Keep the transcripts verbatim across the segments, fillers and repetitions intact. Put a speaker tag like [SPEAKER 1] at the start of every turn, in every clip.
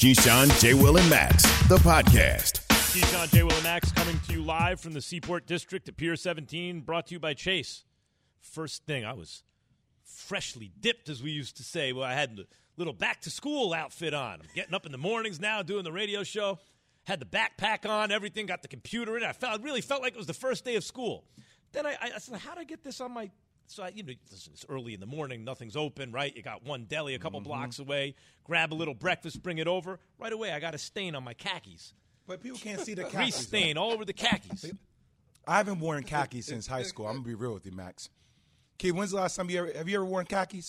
[SPEAKER 1] Keyshawn, J. Will, and Max, the podcast.
[SPEAKER 2] Keyshawn, J. Will, and Max coming to you live from the Seaport District at Pier seventeen, brought to you by Chase. First thing, I was freshly dipped, as we used to say. Well, I had the little back-to-school outfit on. I'm getting up in the mornings now, doing the radio show. Had the backpack on, everything, got the computer in. I felt, I really felt like it was the first day of school. Then I, I said, how do I get this on my – so, I, you know, listen, it's early in the morning. Nothing's open, right? You got one deli a couple mm-hmm. blocks away. Grab a little breakfast, bring it over. Right away, I got a stain on my khakis.
[SPEAKER 3] But people can't see the khakis.
[SPEAKER 2] Grease stain all over the khakis.
[SPEAKER 3] I haven't worn khakis since high school. I'm going to be real with you, Max. Key, when's the last time you ever – have you ever worn khakis?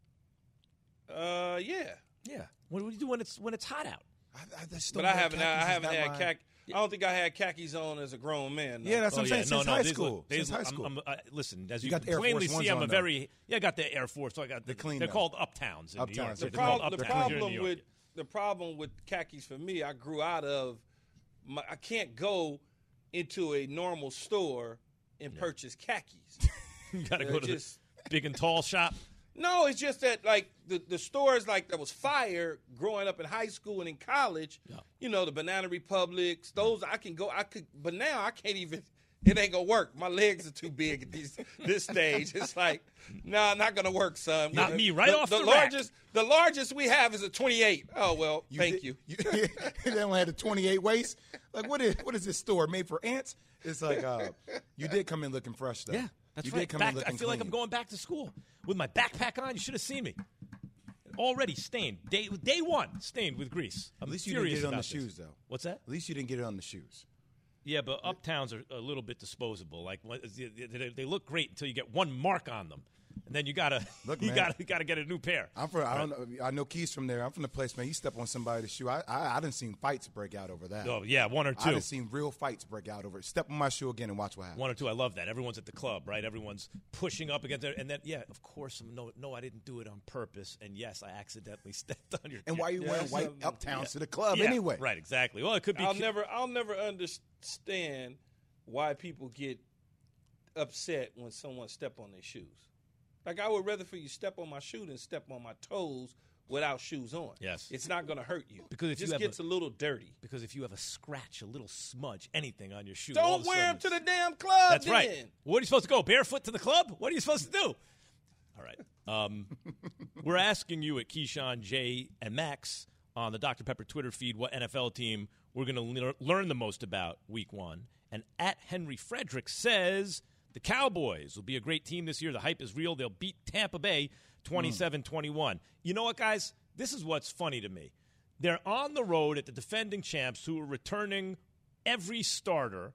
[SPEAKER 4] Uh, yeah.
[SPEAKER 2] Yeah. What do you do when it's when it's hot out?
[SPEAKER 3] I, I
[SPEAKER 4] but I haven't. I haven't had khakis. I don't think I had khakis on as a grown man. No.
[SPEAKER 3] Yeah, that's what
[SPEAKER 2] oh,
[SPEAKER 3] I'm saying.
[SPEAKER 2] Yeah.
[SPEAKER 3] Since
[SPEAKER 2] no, no,
[SPEAKER 3] high
[SPEAKER 2] these
[SPEAKER 3] school.
[SPEAKER 2] Look, these
[SPEAKER 3] Since high school.
[SPEAKER 2] I'm, I'm, uh, listen, as you,
[SPEAKER 3] you got
[SPEAKER 2] can
[SPEAKER 3] Air
[SPEAKER 2] plainly
[SPEAKER 3] Force
[SPEAKER 2] see, I'm a
[SPEAKER 3] on,
[SPEAKER 2] very – yeah, I got the Air Force. So I got the,
[SPEAKER 3] they're clean.
[SPEAKER 2] They're
[SPEAKER 3] though.
[SPEAKER 2] called Uptowns in
[SPEAKER 3] Uptowns.
[SPEAKER 2] New York.
[SPEAKER 4] The,
[SPEAKER 2] They're
[SPEAKER 4] prob-
[SPEAKER 2] called
[SPEAKER 4] the
[SPEAKER 2] Uptowns
[SPEAKER 4] problem
[SPEAKER 2] here in New York.
[SPEAKER 4] with the problem with khakis for me, I grew out of my, I can't go into a normal store and yeah. purchase khakis.
[SPEAKER 2] You got to
[SPEAKER 4] uh,
[SPEAKER 2] go to
[SPEAKER 4] just,
[SPEAKER 2] the big and tall shop.
[SPEAKER 4] No, it's just that, like, the, the stores, like, that was fire growing up in high school and in college, yeah. you know, the Banana Republics, those I can go, I could, but now I can't even, it ain't going to work. My legs are too big at this, this stage. It's like, no, nah, not going to work, son.
[SPEAKER 2] Not me, right
[SPEAKER 4] the,
[SPEAKER 2] off
[SPEAKER 4] the,
[SPEAKER 2] the
[SPEAKER 4] largest.
[SPEAKER 2] rack.
[SPEAKER 4] The largest we have is a twenty-eight. Oh, well,
[SPEAKER 3] you
[SPEAKER 4] thank
[SPEAKER 3] did,
[SPEAKER 4] you.
[SPEAKER 3] you they only had a twenty-eight waist. Like, what is what is this store made for ants? It's like, uh, you did come in looking fresh, though.
[SPEAKER 2] Yeah. That's
[SPEAKER 3] you
[SPEAKER 2] right.
[SPEAKER 3] Did come
[SPEAKER 2] back,
[SPEAKER 3] in looking
[SPEAKER 2] I feel
[SPEAKER 3] clean.
[SPEAKER 2] like I'm going back to school with my backpack on. You should have seen me. Already stained. Day, day one, stained with grease. I'm
[SPEAKER 3] At least you didn't get it on the
[SPEAKER 2] this.
[SPEAKER 3] shoes, though.
[SPEAKER 2] What's that?
[SPEAKER 3] At least you didn't get it on the shoes.
[SPEAKER 2] Yeah, but Uptowns are a little bit disposable. Like they look great until you get one mark on them. And then you gotta,
[SPEAKER 3] Look,
[SPEAKER 2] you
[SPEAKER 3] man,
[SPEAKER 2] gotta, you gotta get a new pair.
[SPEAKER 3] I'm from. I don't know. I know Keys from there. I'm from the place, man. You step on somebody's shoe. I, I, I didn't see fights break out over that.
[SPEAKER 2] Oh yeah, one or two.
[SPEAKER 3] I didn't see real fights break out over it. Step on my shoe again and watch what happens.
[SPEAKER 2] One or two. I love that. Everyone's at the club, right? Everyone's pushing up against it, and then yeah, of course, no, no, I didn't do it on purpose, and yes, I accidentally stepped on your.
[SPEAKER 3] And
[SPEAKER 2] kid.
[SPEAKER 3] why are you
[SPEAKER 4] yeah,
[SPEAKER 3] wearing white
[SPEAKER 4] yeah.
[SPEAKER 3] Uptowns
[SPEAKER 2] yeah.
[SPEAKER 3] to the club
[SPEAKER 2] yeah,
[SPEAKER 3] anyway?
[SPEAKER 2] Right, exactly. Well, it could be.
[SPEAKER 4] I'll
[SPEAKER 2] ki-
[SPEAKER 4] never, I'll never understand why people get upset when someone step on their shoes. Like, I would rather for you step on my shoe than step on my toes without shoes on.
[SPEAKER 2] Yes.
[SPEAKER 4] It's not going to hurt you.
[SPEAKER 2] Because if
[SPEAKER 4] it
[SPEAKER 2] you
[SPEAKER 4] just
[SPEAKER 2] have
[SPEAKER 4] gets
[SPEAKER 2] a,
[SPEAKER 4] a, little dirty.
[SPEAKER 2] Because if you have a scratch, a little smudge, anything on your shoe.
[SPEAKER 4] Don't wear them to the damn club
[SPEAKER 2] That's
[SPEAKER 4] then.
[SPEAKER 2] right. What are you supposed to go, barefoot to the club? What are you supposed to do? All right. Um, we're asking you at Keyshawn, J, and Max on the Doctor Pepper Twitter feed what N F L team we're going to le- learn the most about week one. And at Henry Frederick says the Cowboys will be a great team this year. The hype is real. They'll beat Tampa Bay twenty-seven twenty-one. Mm. You know what, guys? This is what's funny to me. They're on the road at the defending champs who are returning every starter.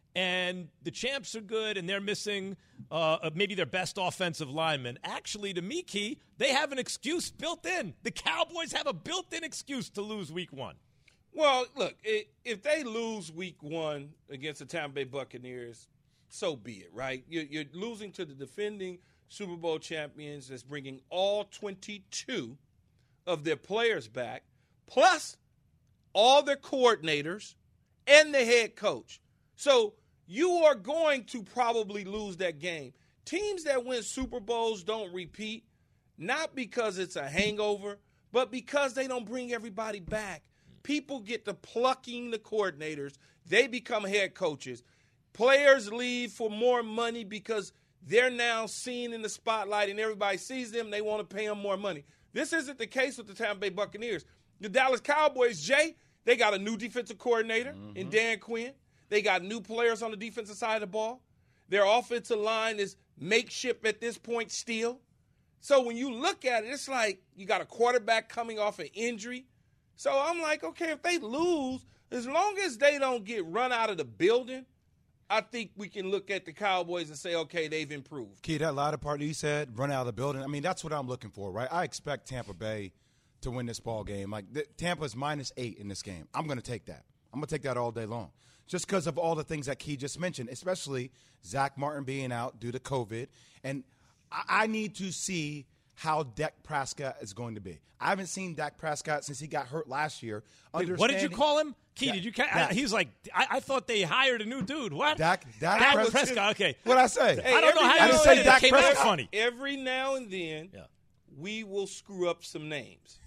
[SPEAKER 2] And the champs are good, and they're missing uh, maybe their best offensive lineman. Actually, to me, Key, they have an excuse built in. The Cowboys have a built-in excuse to lose week one.
[SPEAKER 4] Well, look, it, if they lose week one against the Tampa Bay Buccaneers, so be it, right? You're, you're losing to the defending Super Bowl champions that's bringing all twenty-two of their players back, plus all their coordinators and the head coach. So you are going to probably lose that game. Teams that win Super Bowls don't repeat, not because it's a hangover, but because they don't bring everybody back. People get to plucking the coordinators. They become head coaches. Players leave for more money because they're now seen in the spotlight and everybody sees them. They want to pay them more money. This isn't the case with the Tampa Bay Buccaneers. The Dallas Cowboys, Jay, they got a new defensive coordinator mm-hmm. in Dan Quinn. They got new players on the defensive side of the ball. Their offensive line is makeshift at this point still. So when you look at it, it's like you got a quarterback coming off an injury. So I'm like, okay, if they lose, as long as they don't get run out of the building, I think we can look at the Cowboys and say, okay, they've improved.
[SPEAKER 3] Key, that latter part that you said, run out of the building, I mean, that's what I'm looking for, right? I expect Tampa Bay to win this ball game. Like, the, Tampa's minus eight in this game. I'm going to take that. I'm going to take that all day long. Just because of all the things that Key just mentioned, especially Zach Martin being out due to COVID. And I, I need to see how Dak Prescott is going to be. I haven't seen Dak Prescott since he got hurt last year.
[SPEAKER 2] Wait, what did you call him? Key,
[SPEAKER 3] Dak,
[SPEAKER 2] did you? Ca-
[SPEAKER 3] Dak.
[SPEAKER 2] He's like, I, I thought they hired a new dude. What?
[SPEAKER 3] Dak, Dak,
[SPEAKER 2] Dak
[SPEAKER 3] Prescott.
[SPEAKER 2] Prescott. Okay.
[SPEAKER 3] What'd I say?
[SPEAKER 4] Hey,
[SPEAKER 2] I don't know how
[SPEAKER 3] I
[SPEAKER 2] you
[SPEAKER 3] didn't
[SPEAKER 2] said
[SPEAKER 3] say
[SPEAKER 2] it.
[SPEAKER 3] Dak
[SPEAKER 2] It came out
[SPEAKER 3] Prescott.
[SPEAKER 2] funny.
[SPEAKER 4] Every now and then,
[SPEAKER 2] Yeah.
[SPEAKER 4] we will screw up some names.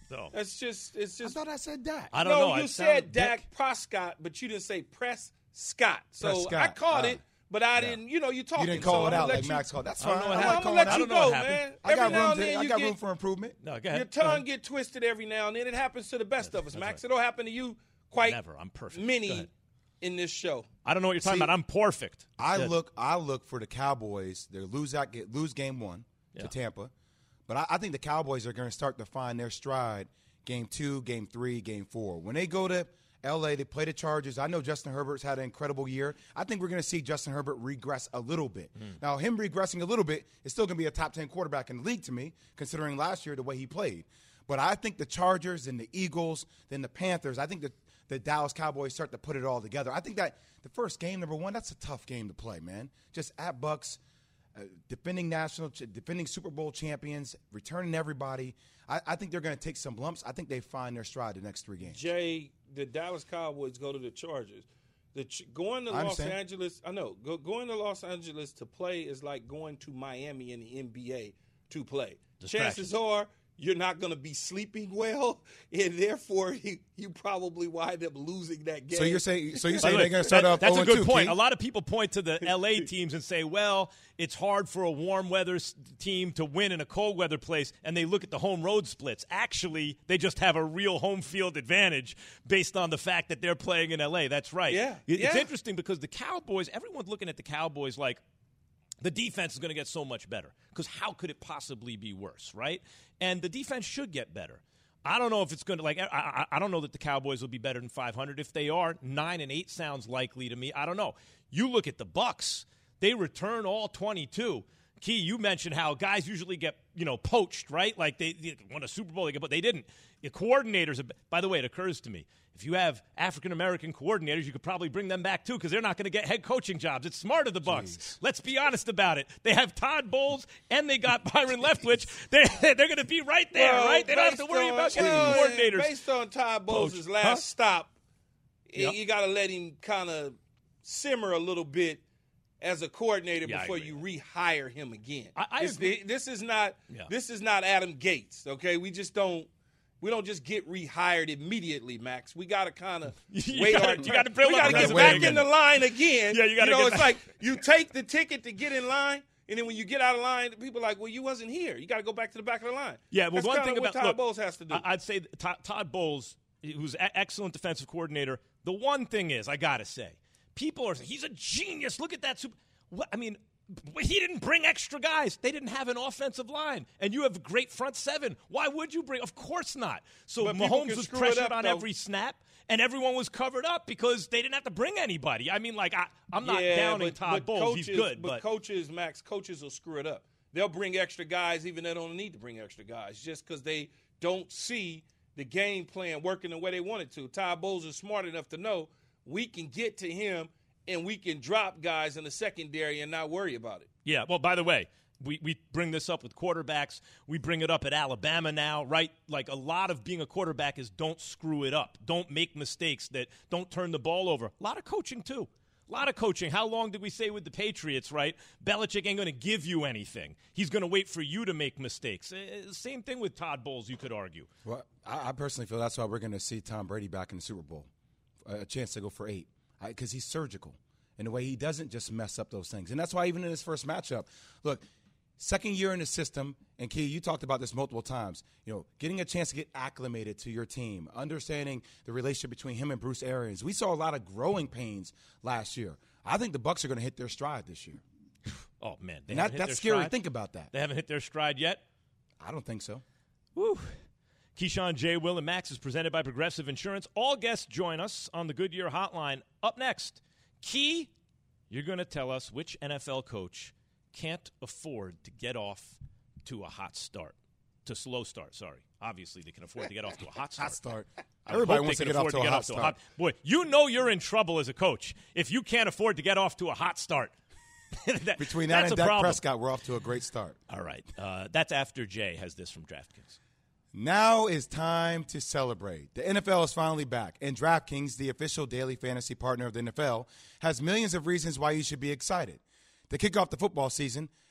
[SPEAKER 2] No.
[SPEAKER 4] That's just it's
[SPEAKER 3] I
[SPEAKER 4] just.
[SPEAKER 3] thought I said Dak.
[SPEAKER 2] I don't
[SPEAKER 4] no,
[SPEAKER 2] know.
[SPEAKER 4] you
[SPEAKER 2] It
[SPEAKER 4] said
[SPEAKER 2] sounded-
[SPEAKER 4] Dak Prescott, but you didn't say Prescott. So
[SPEAKER 3] Prescott.
[SPEAKER 4] I caught
[SPEAKER 3] Ah.
[SPEAKER 4] it, but I didn't. You know, you talking.
[SPEAKER 3] You didn't call
[SPEAKER 4] so
[SPEAKER 3] it
[SPEAKER 4] I'm
[SPEAKER 3] out
[SPEAKER 4] gonna
[SPEAKER 3] like
[SPEAKER 4] let you-
[SPEAKER 3] Max called. That's
[SPEAKER 2] I don't
[SPEAKER 3] fine.
[SPEAKER 2] know what
[SPEAKER 3] I'm
[SPEAKER 4] I'm
[SPEAKER 3] not
[SPEAKER 2] happened.
[SPEAKER 4] gonna
[SPEAKER 3] calling
[SPEAKER 4] let
[SPEAKER 3] it
[SPEAKER 2] I
[SPEAKER 4] you
[SPEAKER 2] don't know what
[SPEAKER 4] go,
[SPEAKER 2] happened.
[SPEAKER 4] man.
[SPEAKER 3] I got
[SPEAKER 4] Every now
[SPEAKER 3] room.
[SPEAKER 4] and
[SPEAKER 3] To,
[SPEAKER 4] then
[SPEAKER 3] I
[SPEAKER 4] you
[SPEAKER 3] got
[SPEAKER 4] get
[SPEAKER 3] room for improvement.
[SPEAKER 2] No, go ahead.
[SPEAKER 4] your
[SPEAKER 2] Go ahead.
[SPEAKER 4] tongue get twisted every now and then. It happens to the best of us, Max.
[SPEAKER 2] right.
[SPEAKER 4] It'll happen to you quite
[SPEAKER 2] Never. I'm perfect. Go
[SPEAKER 4] many
[SPEAKER 2] ahead.
[SPEAKER 4] in this show.
[SPEAKER 2] I don't know what you're talking
[SPEAKER 3] See,
[SPEAKER 2] about. I'm perfect.
[SPEAKER 3] I
[SPEAKER 2] Good.
[SPEAKER 3] look. I look for the Cowboys. They lose that. Get, lose game one
[SPEAKER 2] Yeah.
[SPEAKER 3] to Tampa, but I, I think the Cowboys are going to start to find their stride. Game two, game three, game four. When they go to L A, they play the Chargers. I know Justin Herbert's had an incredible year. I think we're going to see Justin Herbert regress a little bit.
[SPEAKER 2] Mm.
[SPEAKER 3] Now, him regressing a little bit is still going to be a top ten quarterback in the league to me, considering last year the way he played. But I think the Chargers and the Eagles, then the Panthers, I think the, the Dallas Cowboys start to put it all together. I think that the first game, number one, that's a tough game to play, man. Just at Bucks, uh, defending national, defending Super Bowl champions, returning everybody. I, I think they're going to take some lumps. I think they find their stride the next three games.
[SPEAKER 4] Jay, the Dallas Cowboys go to the Chargers. The ch- going to
[SPEAKER 3] I
[SPEAKER 4] Los
[SPEAKER 3] understand.
[SPEAKER 4] Angeles, I know. Go, going to Los Angeles to play is like going to Miami in the N B A to play.
[SPEAKER 2] Distractions.
[SPEAKER 4] Chances are you're not going to be sleeping well, and therefore you, you probably wind up losing that game.
[SPEAKER 3] So you're saying, so you're
[SPEAKER 2] By the
[SPEAKER 3] saying
[SPEAKER 2] way,
[SPEAKER 3] they're going to start
[SPEAKER 2] that-
[SPEAKER 3] off
[SPEAKER 2] That's
[SPEAKER 3] oh
[SPEAKER 2] a
[SPEAKER 3] and
[SPEAKER 2] good
[SPEAKER 3] two,
[SPEAKER 2] point.
[SPEAKER 3] Key?
[SPEAKER 2] A lot of people point to the L A teams and say, well, it's hard for a warm weather s- team to win in a cold weather place, and they look at the home road splits. Actually, they just have a real home field advantage based on the fact that they're playing in L A. That's right.
[SPEAKER 4] Yeah,
[SPEAKER 2] It- It's
[SPEAKER 4] yeah.
[SPEAKER 2] interesting because the Cowboys, everyone's looking at the Cowboys like, the defense is going to get so much better because how could it possibly be worse, right? And the defense should get better. I don't know if it's going to like. I, I, I don't know that the Cowboys will be better than five hundred. If they are, nine and eight sounds likely to me. I don't know. You look at the Bucks; they return all twenty-two. Key, you mentioned how guys usually get you know poached, right? Like they, they won a Super Bowl, they get, but they didn't. The coordinators. By the way, it occurs to me. If you have African American coordinators, you could probably bring them back too because they're not going to get head coaching jobs. It's smart of the Bucks.
[SPEAKER 3] Jeez.
[SPEAKER 2] Let's be honest about it. They have Todd Bowles and they got Byron Leftwich. They're they're going to be right there,
[SPEAKER 4] Well,
[SPEAKER 2] right? They don't have to
[SPEAKER 4] based
[SPEAKER 2] worry
[SPEAKER 4] on-
[SPEAKER 2] about getting
[SPEAKER 4] well,
[SPEAKER 2] coordinators.
[SPEAKER 4] Based on Todd Bowles'
[SPEAKER 2] Coach.
[SPEAKER 4] last
[SPEAKER 2] Huh?
[SPEAKER 4] stop,
[SPEAKER 2] Yep.
[SPEAKER 4] you got to let him kind of simmer a little bit as a coordinator
[SPEAKER 2] Yeah, I
[SPEAKER 4] before
[SPEAKER 2] agree.
[SPEAKER 4] you rehire him again.
[SPEAKER 2] I- I
[SPEAKER 4] this,
[SPEAKER 2] agree.
[SPEAKER 4] this is not
[SPEAKER 2] Yeah.
[SPEAKER 4] this is not Adam Gates. Okay, we just don't. We don't just get rehired immediately, Max. We got to kind of
[SPEAKER 2] You
[SPEAKER 4] wait
[SPEAKER 2] gotta-
[SPEAKER 4] our
[SPEAKER 2] you
[SPEAKER 4] turn.
[SPEAKER 2] gotta build
[SPEAKER 4] We
[SPEAKER 2] up
[SPEAKER 4] got to
[SPEAKER 2] the
[SPEAKER 4] get
[SPEAKER 3] wait
[SPEAKER 4] back
[SPEAKER 3] again.
[SPEAKER 4] in the line again.
[SPEAKER 2] Yeah, you gotta
[SPEAKER 4] know,
[SPEAKER 2] get
[SPEAKER 4] it's
[SPEAKER 2] back.
[SPEAKER 4] like you take the ticket to get in line, and then when you get out of line, people are like, "Well, you wasn't here. You got to go back to the back of the line."
[SPEAKER 2] Yeah, well,
[SPEAKER 4] That's
[SPEAKER 2] one
[SPEAKER 4] kinda
[SPEAKER 2] thing
[SPEAKER 4] what
[SPEAKER 2] about
[SPEAKER 4] Todd
[SPEAKER 2] look,
[SPEAKER 4] Bowles has to do.
[SPEAKER 2] I- I'd say that Todd, Todd Bowles, who's an excellent defensive coordinator. The one thing is, I gotta say, people are he's a genius. Look at that super. What, I mean, he didn't bring extra guys. They didn't have an offensive line, and you have a great front seven. Why would you bring? Of course not. So
[SPEAKER 4] But people
[SPEAKER 2] Mahomes
[SPEAKER 4] can
[SPEAKER 2] was
[SPEAKER 4] screw it
[SPEAKER 2] pressured
[SPEAKER 4] up,
[SPEAKER 2] on
[SPEAKER 4] though.
[SPEAKER 2] every snap, and everyone was covered up because they didn't have to bring anybody. I mean, like I, I'm not
[SPEAKER 4] Yeah,
[SPEAKER 2] downing
[SPEAKER 4] but-
[SPEAKER 2] Todd
[SPEAKER 4] but
[SPEAKER 2] Bowles.
[SPEAKER 4] Coaches,
[SPEAKER 2] he's good,
[SPEAKER 4] but,
[SPEAKER 2] but
[SPEAKER 4] coaches, Max, coaches will screw it up. They'll bring extra guys even though they don't need to bring extra guys just because they don't see the game plan working the way they want it to. Todd Bowles is smart enough to know we can get to him and we can drop guys in the secondary and not worry about it.
[SPEAKER 2] Yeah, well, by the way, we, we bring this up with quarterbacks. We bring it up at Alabama now, right? Like a lot of being a quarterback is don't screw it up. Don't make mistakes that don't turn the ball over. A lot of coaching, too. A lot of coaching. How long did we say with the Patriots, right? Belichick ain't going to give you anything. He's going to wait for you to make mistakes. Uh, same thing with Todd Bowles, you could argue.
[SPEAKER 3] Well, I, I personally feel that's why we're going to see Tom Brady back in the Super Bowl, a chance to go for eight, because he's surgical in the way he doesn't just mess up those things. And that's why even in his first matchup, look, second year in the system, and Key, you talked about this multiple times, you know, getting a chance to get acclimated to your team, understanding the relationship between him and Bruce Arians. We saw a lot of growing pains last year. I think the Bucs are going to hit their stride this year.
[SPEAKER 2] Oh, man. They
[SPEAKER 3] And
[SPEAKER 2] haven't
[SPEAKER 3] that,
[SPEAKER 2] hit
[SPEAKER 3] that's
[SPEAKER 2] their
[SPEAKER 3] scary.
[SPEAKER 2] stride?
[SPEAKER 3] Think about that.
[SPEAKER 2] They haven't hit their stride yet?
[SPEAKER 3] I don't think so.
[SPEAKER 2] Woo. Keyshawn, J. Will, and Max is presented by Progressive Insurance. All guests join us on the Goodyear Hotline. Up next, Key, you're going to tell us which N F L coach can't afford to get off to a hot start. To slow start, sorry. Obviously, they can afford to get off to a hot start.
[SPEAKER 3] Hot start.
[SPEAKER 2] I
[SPEAKER 3] Everybody
[SPEAKER 2] hope
[SPEAKER 3] wants
[SPEAKER 2] they
[SPEAKER 3] to
[SPEAKER 2] can
[SPEAKER 3] get off
[SPEAKER 2] afford
[SPEAKER 3] to a
[SPEAKER 2] get
[SPEAKER 3] hot
[SPEAKER 2] off to a
[SPEAKER 3] start.
[SPEAKER 2] hot. Boy, you know you're in trouble as a coach if you can't afford to get off to a hot start. that,
[SPEAKER 3] Between that
[SPEAKER 2] that's
[SPEAKER 3] and
[SPEAKER 2] a
[SPEAKER 3] Dak
[SPEAKER 2] problem.
[SPEAKER 3] Prescott, we're off to a great start.
[SPEAKER 2] All right. Uh, that's after Jay has this from DraftKings.
[SPEAKER 3] Now is time to celebrate. The N F L is finally back, and DraftKings, the official daily fantasy partner of the N F L, has millions of reasons why you should be excited. To kick off the football season,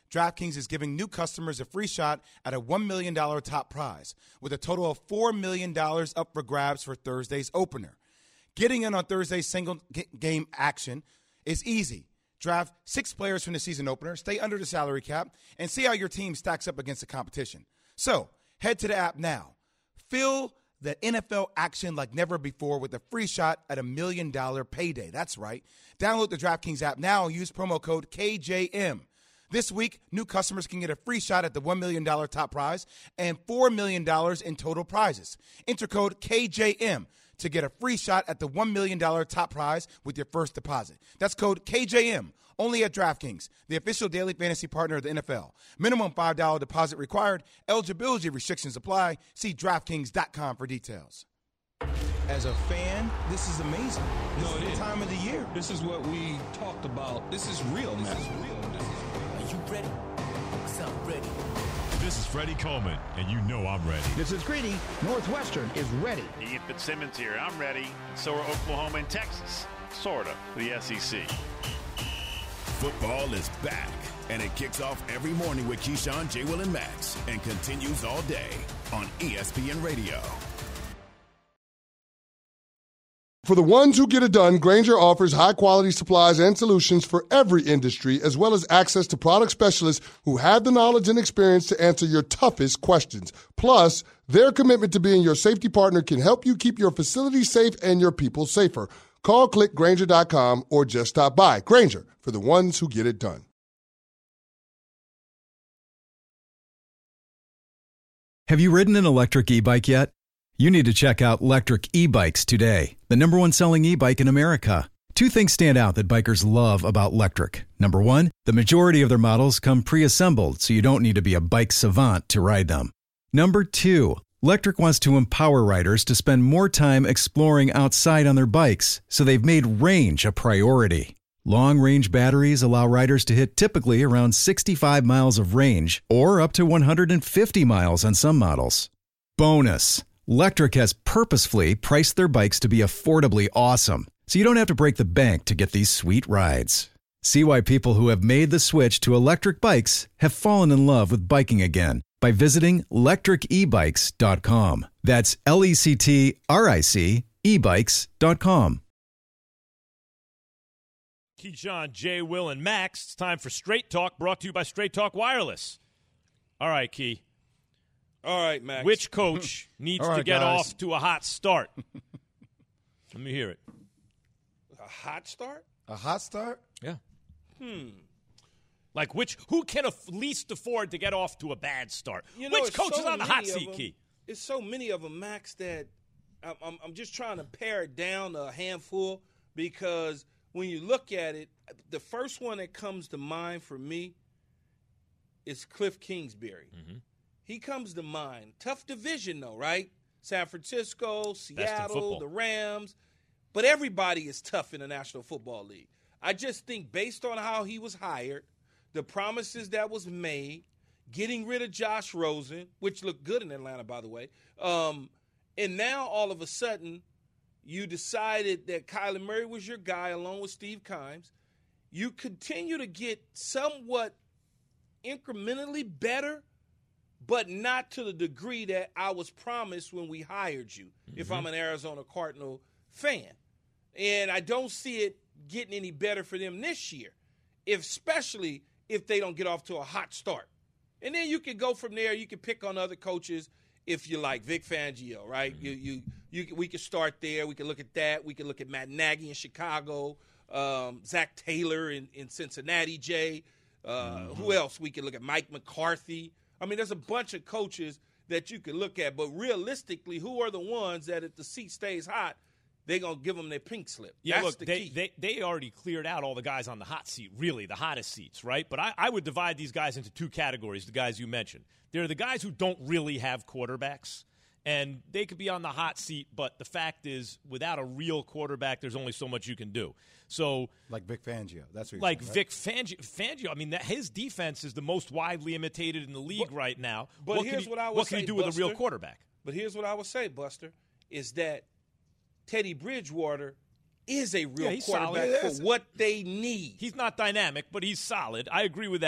[SPEAKER 3] DraftKings is giving new customers a free shot at a one million dollars top prize, with a total of four million dollars up for grabs for Thursday's opener. Getting in on Thursday's single g- game action is easy. Draft six players from the season opener, stay under the salary cap, and see how your team stacks up against the competition. So, head to the app now. Feel the N F L action like never before with a free shot at a million dollar payday. That's right. Download the DraftKings app now and use promo code K J M. This week, new customers can get a free shot at the one million dollars top prize and four million dollars in total prizes. Enter code K J M to get a free shot at the one million dollars top prize with your first deposit. That's code K J M, only at DraftKings, the official daily fantasy partner of the N F L. Minimum five dollars deposit required. Eligibility restrictions apply. See DraftKings dot com for details. As a fan, this is amazing. This
[SPEAKER 5] no,
[SPEAKER 3] is
[SPEAKER 5] it
[SPEAKER 3] the
[SPEAKER 5] is.
[SPEAKER 3] time of the year.
[SPEAKER 5] This is what we talked about. This is real, man. This is real.
[SPEAKER 6] Are you ready? Because I'm ready.
[SPEAKER 1] This is Freddie Coleman, and you know I'm ready.
[SPEAKER 7] This is Greedy. Northwestern is ready.
[SPEAKER 8] Ian Fitzsimmons here. I'm ready. So are Oklahoma and Texas. Sort of. The S E C.
[SPEAKER 1] Football is back, and it kicks off every morning with Keyshawn, J. Will, and Max, and continues all day on E S P N Radio.
[SPEAKER 9] For the ones who get it done, Grainger offers high-quality supplies and solutions for every industry, as well as access to product specialists who have the knowledge and experience to answer your toughest questions. Plus, their commitment to being your safety partner can help you keep your facility safe and your people safer. Call, click Grainger dot com, or just stop by. Grainger, for the ones who get it done.
[SPEAKER 10] Have you ridden an electric e-bike yet? You need to check out Lectric E-Bikes today, the number one selling e-bike in America. Two things stand out that bikers love about Lectric. Number one, the majority of their models come pre-assembled, so you don't need to be a bike savant to ride them. Number two, Lectric wants to empower riders to spend more time exploring outside on their bikes, so they've made range a priority. Long-range batteries allow riders to hit typically around sixty-five miles of range, or up to one hundred fifty miles on some models. Bonus! Lectric has purposefully priced their bikes to be affordably awesome, so you don't have to break the bank to get these sweet rides. See why people who have made the switch to electric bikes have fallen in love with biking again by visiting lectric e bikes dot com. That's L E C T R I C e bikes dot com.
[SPEAKER 2] Keyshawn, J. Will, and Max. It's time for Straight Talk, brought to you by Straight Talk Wireless. All right, Key.
[SPEAKER 4] All right, Max.
[SPEAKER 2] Which coach needs
[SPEAKER 3] All right,
[SPEAKER 2] to get
[SPEAKER 3] guys.
[SPEAKER 2] off to a hot start? Let me hear it.
[SPEAKER 4] A hot start?
[SPEAKER 3] A hot start?
[SPEAKER 2] Yeah.
[SPEAKER 4] Hmm.
[SPEAKER 2] Like which? Who can aff- least afford to get off to a bad start?
[SPEAKER 4] You know,
[SPEAKER 2] which
[SPEAKER 4] it's
[SPEAKER 2] coach
[SPEAKER 4] so
[SPEAKER 2] is on the
[SPEAKER 4] many
[SPEAKER 2] hot
[SPEAKER 4] of
[SPEAKER 2] seat,
[SPEAKER 4] them.
[SPEAKER 2] Key?
[SPEAKER 4] It's so many of them, Max, that I'm, I'm, I'm just trying to pare it down to a handful because when you look at it, the first one that comes to mind for me is Cliff Kingsbury.
[SPEAKER 2] Mm-hmm.
[SPEAKER 4] He comes to mind. Tough division, though, right? San Francisco, Seattle,
[SPEAKER 2] football.
[SPEAKER 4] the Rams. But everybody is tough in the National Football League. I just think based on how he was hired, the promises that was made, getting rid of Josh Rosen, which looked good in Atlanta, by the way, um, and now all of a sudden you decided that Kyler Murray was your guy along with Steve Kimes. You continue to get somewhat incrementally better, but not to the degree that I was promised when we hired you, mm-hmm. if I'm an Arizona Cardinal fan. And I don't see it getting any better for them this year, if, especially if they don't get off to a hot start. And then you can go from there. You can pick on other coaches if you like. Vic Fangio, right? Mm-hmm. You, you, you. We can start there. We can look at that. We can look at Matt Nagy in Chicago, um, Zach Taylor in, in Cincinnati, Jay. Uh, mm-hmm. Who else? We can look at Mike McCarthy. I mean, there's a bunch of coaches that you can look at. But realistically, who are the ones that if the seat stays hot, they're going to give them their pink slip?
[SPEAKER 2] Yeah,
[SPEAKER 4] That's
[SPEAKER 2] look,
[SPEAKER 4] the
[SPEAKER 2] they,
[SPEAKER 4] key.
[SPEAKER 2] they they already cleared out all the guys on the hot seat, really, the hottest seats, right? But I, I would divide these guys into two categories, the guys you mentioned. They're the guys who don't really have quarterbacks, and they could be on the hot seat, but the fact is, without a real quarterback, there's only so much you can do. So,
[SPEAKER 3] Like Vic Fangio. That's what you're
[SPEAKER 2] like
[SPEAKER 3] saying, right?
[SPEAKER 2] Vic Fangio, Fangio, I mean, that, his defense is the most widely imitated in the league
[SPEAKER 4] But-
[SPEAKER 2] right now.
[SPEAKER 4] but
[SPEAKER 2] what
[SPEAKER 4] here's
[SPEAKER 2] can he,
[SPEAKER 4] what I would
[SPEAKER 2] What can
[SPEAKER 4] say,
[SPEAKER 2] he do with a real
[SPEAKER 4] Buster.
[SPEAKER 2] quarterback?
[SPEAKER 4] But here's what I would say, Buster, is that Teddy Bridgewater is a real
[SPEAKER 2] Yeah, he's
[SPEAKER 4] quarterback
[SPEAKER 2] solid.
[SPEAKER 4] for what they need.
[SPEAKER 2] He's not dynamic, but he's solid. I agree with that.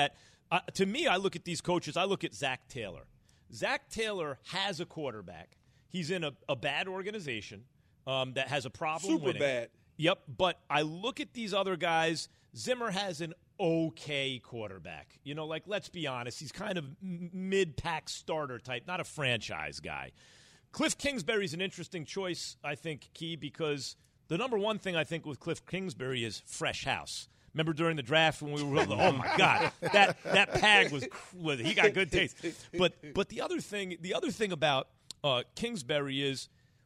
[SPEAKER 2] Uh, to me, I look at these coaches. I look at Zach Taylor. Zach Taylor has a quarterback. He's in a, a bad organization um, that has a problem
[SPEAKER 4] Super
[SPEAKER 2] winning.
[SPEAKER 4] bad.
[SPEAKER 2] Yep, but I look at these other guys. Zimmer has an okay quarterback. You know, like, let's be honest, he's kind of m- mid-pack starter type, not a franchise guy. Cliff Kingsbury's an interesting choice, I think, Key, because the number one thing I think with Cliff Kingsbury is fresh house. Remember during the draft when we were, oh my God, that that Pag was, was he got good taste. But but the other thing, the other thing about uh, Kingsbury is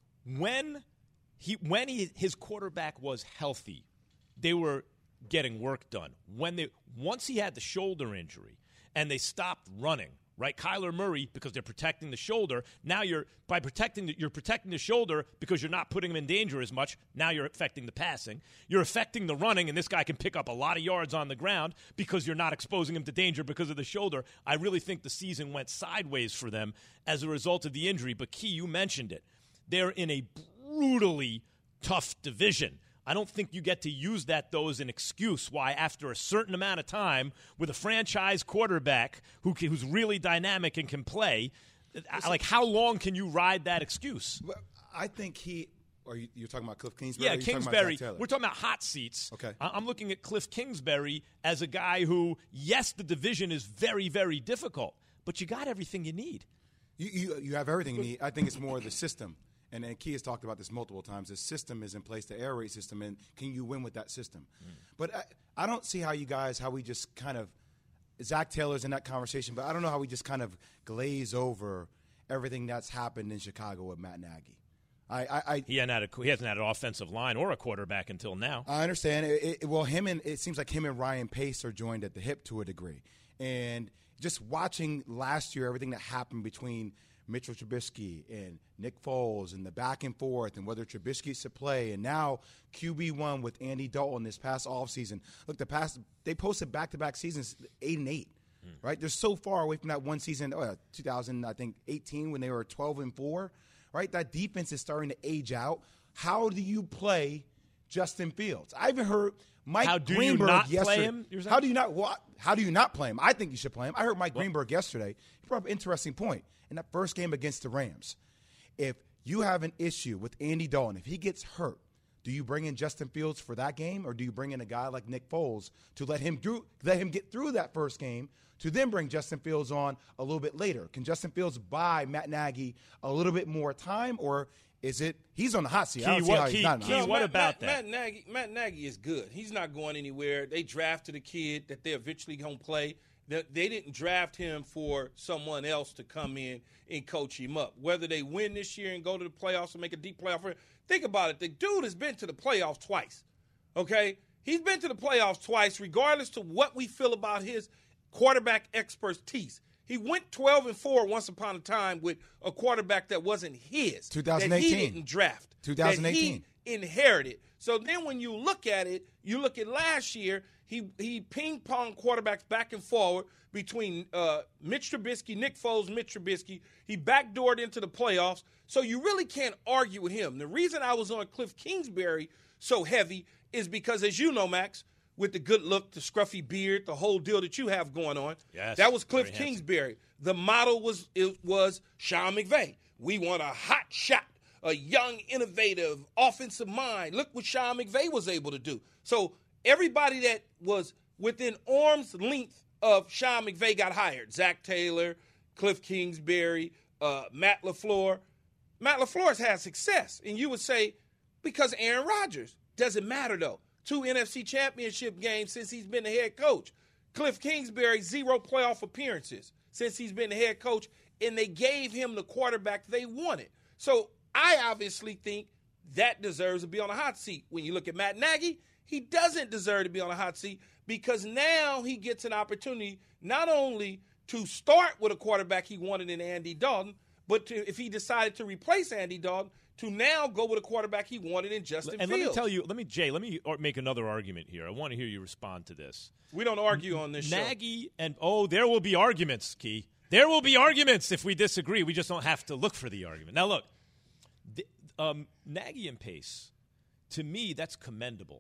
[SPEAKER 2] when he when he his quarterback was healthy, they were getting work done. When they once he had the shoulder injury and they stopped running, right? Kyler Murray, because they're protecting the shoulder. Now you're by protecting the, you're protecting the shoulder because you're not putting him in danger as much. Now you're affecting the passing. You're affecting the running, and this guy can pick up a lot of yards on the ground because you're not exposing him to danger because of the shoulder. I really think the season went sideways for them as a result of the injury. But Key, you mentioned it. They're in a brutally tough division. I don't think you get to use that, though, as an excuse why after a certain amount of time with a franchise quarterback who can, who's really dynamic and can play, like how long can you ride that excuse?
[SPEAKER 3] I think he – or you, you're talking about Cliff Kingsbury?
[SPEAKER 2] Yeah,
[SPEAKER 3] or
[SPEAKER 2] Kingsbury.
[SPEAKER 3] Talking
[SPEAKER 2] We're talking about hot seats.
[SPEAKER 3] Okay.
[SPEAKER 2] I- I'm looking at Cliff Kingsbury as a guy who, yes, the division is very, very difficult, but you got everything you need.
[SPEAKER 3] You, you, you have everything you need. I think it's more the system. And, and Key has talked about this multiple times. The system is in place, the air raid system, and can you win with that system? Mm. But I, I don't see how you guys, how we just kind of, Zach Taylor's in that conversation, but I don't know how we just kind of glaze over everything that's happened in Chicago with Matt Nagy. I, I, I
[SPEAKER 2] he, hadn't had a, he hasn't had an offensive line or a quarterback until now.
[SPEAKER 3] I understand. It, it, well, him and it seems like him and Ryan Pace are joined at the hip to a degree. And just watching last year, everything that happened between Mitchell Trubisky and Nick Foles and the back and forth and whether Trubisky should play. And now Q B one with Andy Dalton this past offseason. Look, the past they posted back-to-back seasons, eight and eight, mm. right? They're so far away from that one season, oh, two thousand, I think, eighteen when they were twelve and four, right? That defense is starting to age out. How do you play Justin Fields? I've heard Mike
[SPEAKER 2] how do
[SPEAKER 3] Greenberg
[SPEAKER 2] you not
[SPEAKER 3] yesterday.
[SPEAKER 2] Play him?
[SPEAKER 3] How do you not? Well, how do you not play him? I think you should play him. I heard Mike what? Greenberg yesterday. He brought up an interesting point. In that first game against the Rams, if you have an issue with Andy Dalton, if he gets hurt, do you bring in Justin Fields for that game, or do you bring in a guy like Nick Foles to let him through, let him get through that first game to then bring Justin Fields on a little bit later? Can Justin Fields buy Matt Nagy a little bit more time, or is it he's on the hot seat?
[SPEAKER 2] Key,
[SPEAKER 3] I don't see
[SPEAKER 2] what,
[SPEAKER 3] how
[SPEAKER 2] Key,
[SPEAKER 3] he's not.
[SPEAKER 2] Key,
[SPEAKER 3] no,
[SPEAKER 2] what
[SPEAKER 4] Matt,
[SPEAKER 2] about
[SPEAKER 4] Matt,
[SPEAKER 2] that?
[SPEAKER 4] Matt Nagy, Matt Nagy is good. He's not going anywhere. They drafted a kid that they're eventually going to play. They, they didn't draft him for someone else to come in and coach him up. Whether they win this year and go to the playoffs and make a deep playoff run, think about it. The dude has been to the playoffs twice, okay? He's been to the playoffs twice, regardless to what we feel about his quarterback expertise. He went twelve and four once upon a time with a quarterback that wasn't his,
[SPEAKER 3] twenty eighteen.
[SPEAKER 4] that he didn't draft,
[SPEAKER 3] twenty eighteen.
[SPEAKER 4] that he inherited. So then when you look at it, you look at last year, he he ping-pong quarterbacks back and forward between uh, Mitch Trubisky, Nick Foles, Mitch Trubisky. He backdoored into the playoffs. So you really can't argue with him. The reason I was on Cliff Kingsbury so heavy is because, as you know, Max, with the good look, the scruffy beard, the whole deal that you have going on,
[SPEAKER 2] yes,
[SPEAKER 4] that was Cliff
[SPEAKER 2] very
[SPEAKER 4] Kingsbury. Handsome. The model was it was Sean McVay. We want a hot shot, a young, innovative, offensive mind. Look what Sean McVay was able to do. So everybody that was within arm's length of Sean McVay got hired. Zach Taylor, Cliff Kingsbury, uh, Matt LaFleur. Matt LaFleur has had success. And you would say, because Aaron Rodgers. Doesn't matter, though. Two N F C championship games since he's been the head coach. Cliff Kingsbury, zero playoff appearances since he's been the head coach, and they gave him the quarterback they wanted. So I obviously think that deserves to be on a hot seat. When you look at Matt Nagy, he doesn't deserve to be on a hot seat because now he gets an opportunity not only to start with a quarterback he wanted in Andy Dalton, but to, if he decided to replace Andy Dalton, to now go with a quarterback he wanted in Justin
[SPEAKER 2] and
[SPEAKER 4] Fields.
[SPEAKER 2] let me tell you, let me, Jay, let me make another argument here. I want to hear you respond to this.
[SPEAKER 4] We don't argue on this
[SPEAKER 2] Nagy
[SPEAKER 4] show.
[SPEAKER 2] Nagy and, oh, there will be arguments, Key. There will be arguments if we disagree. We just don't have to look for the argument. Now, look, the, um, Nagy and Pace, to me, that's commendable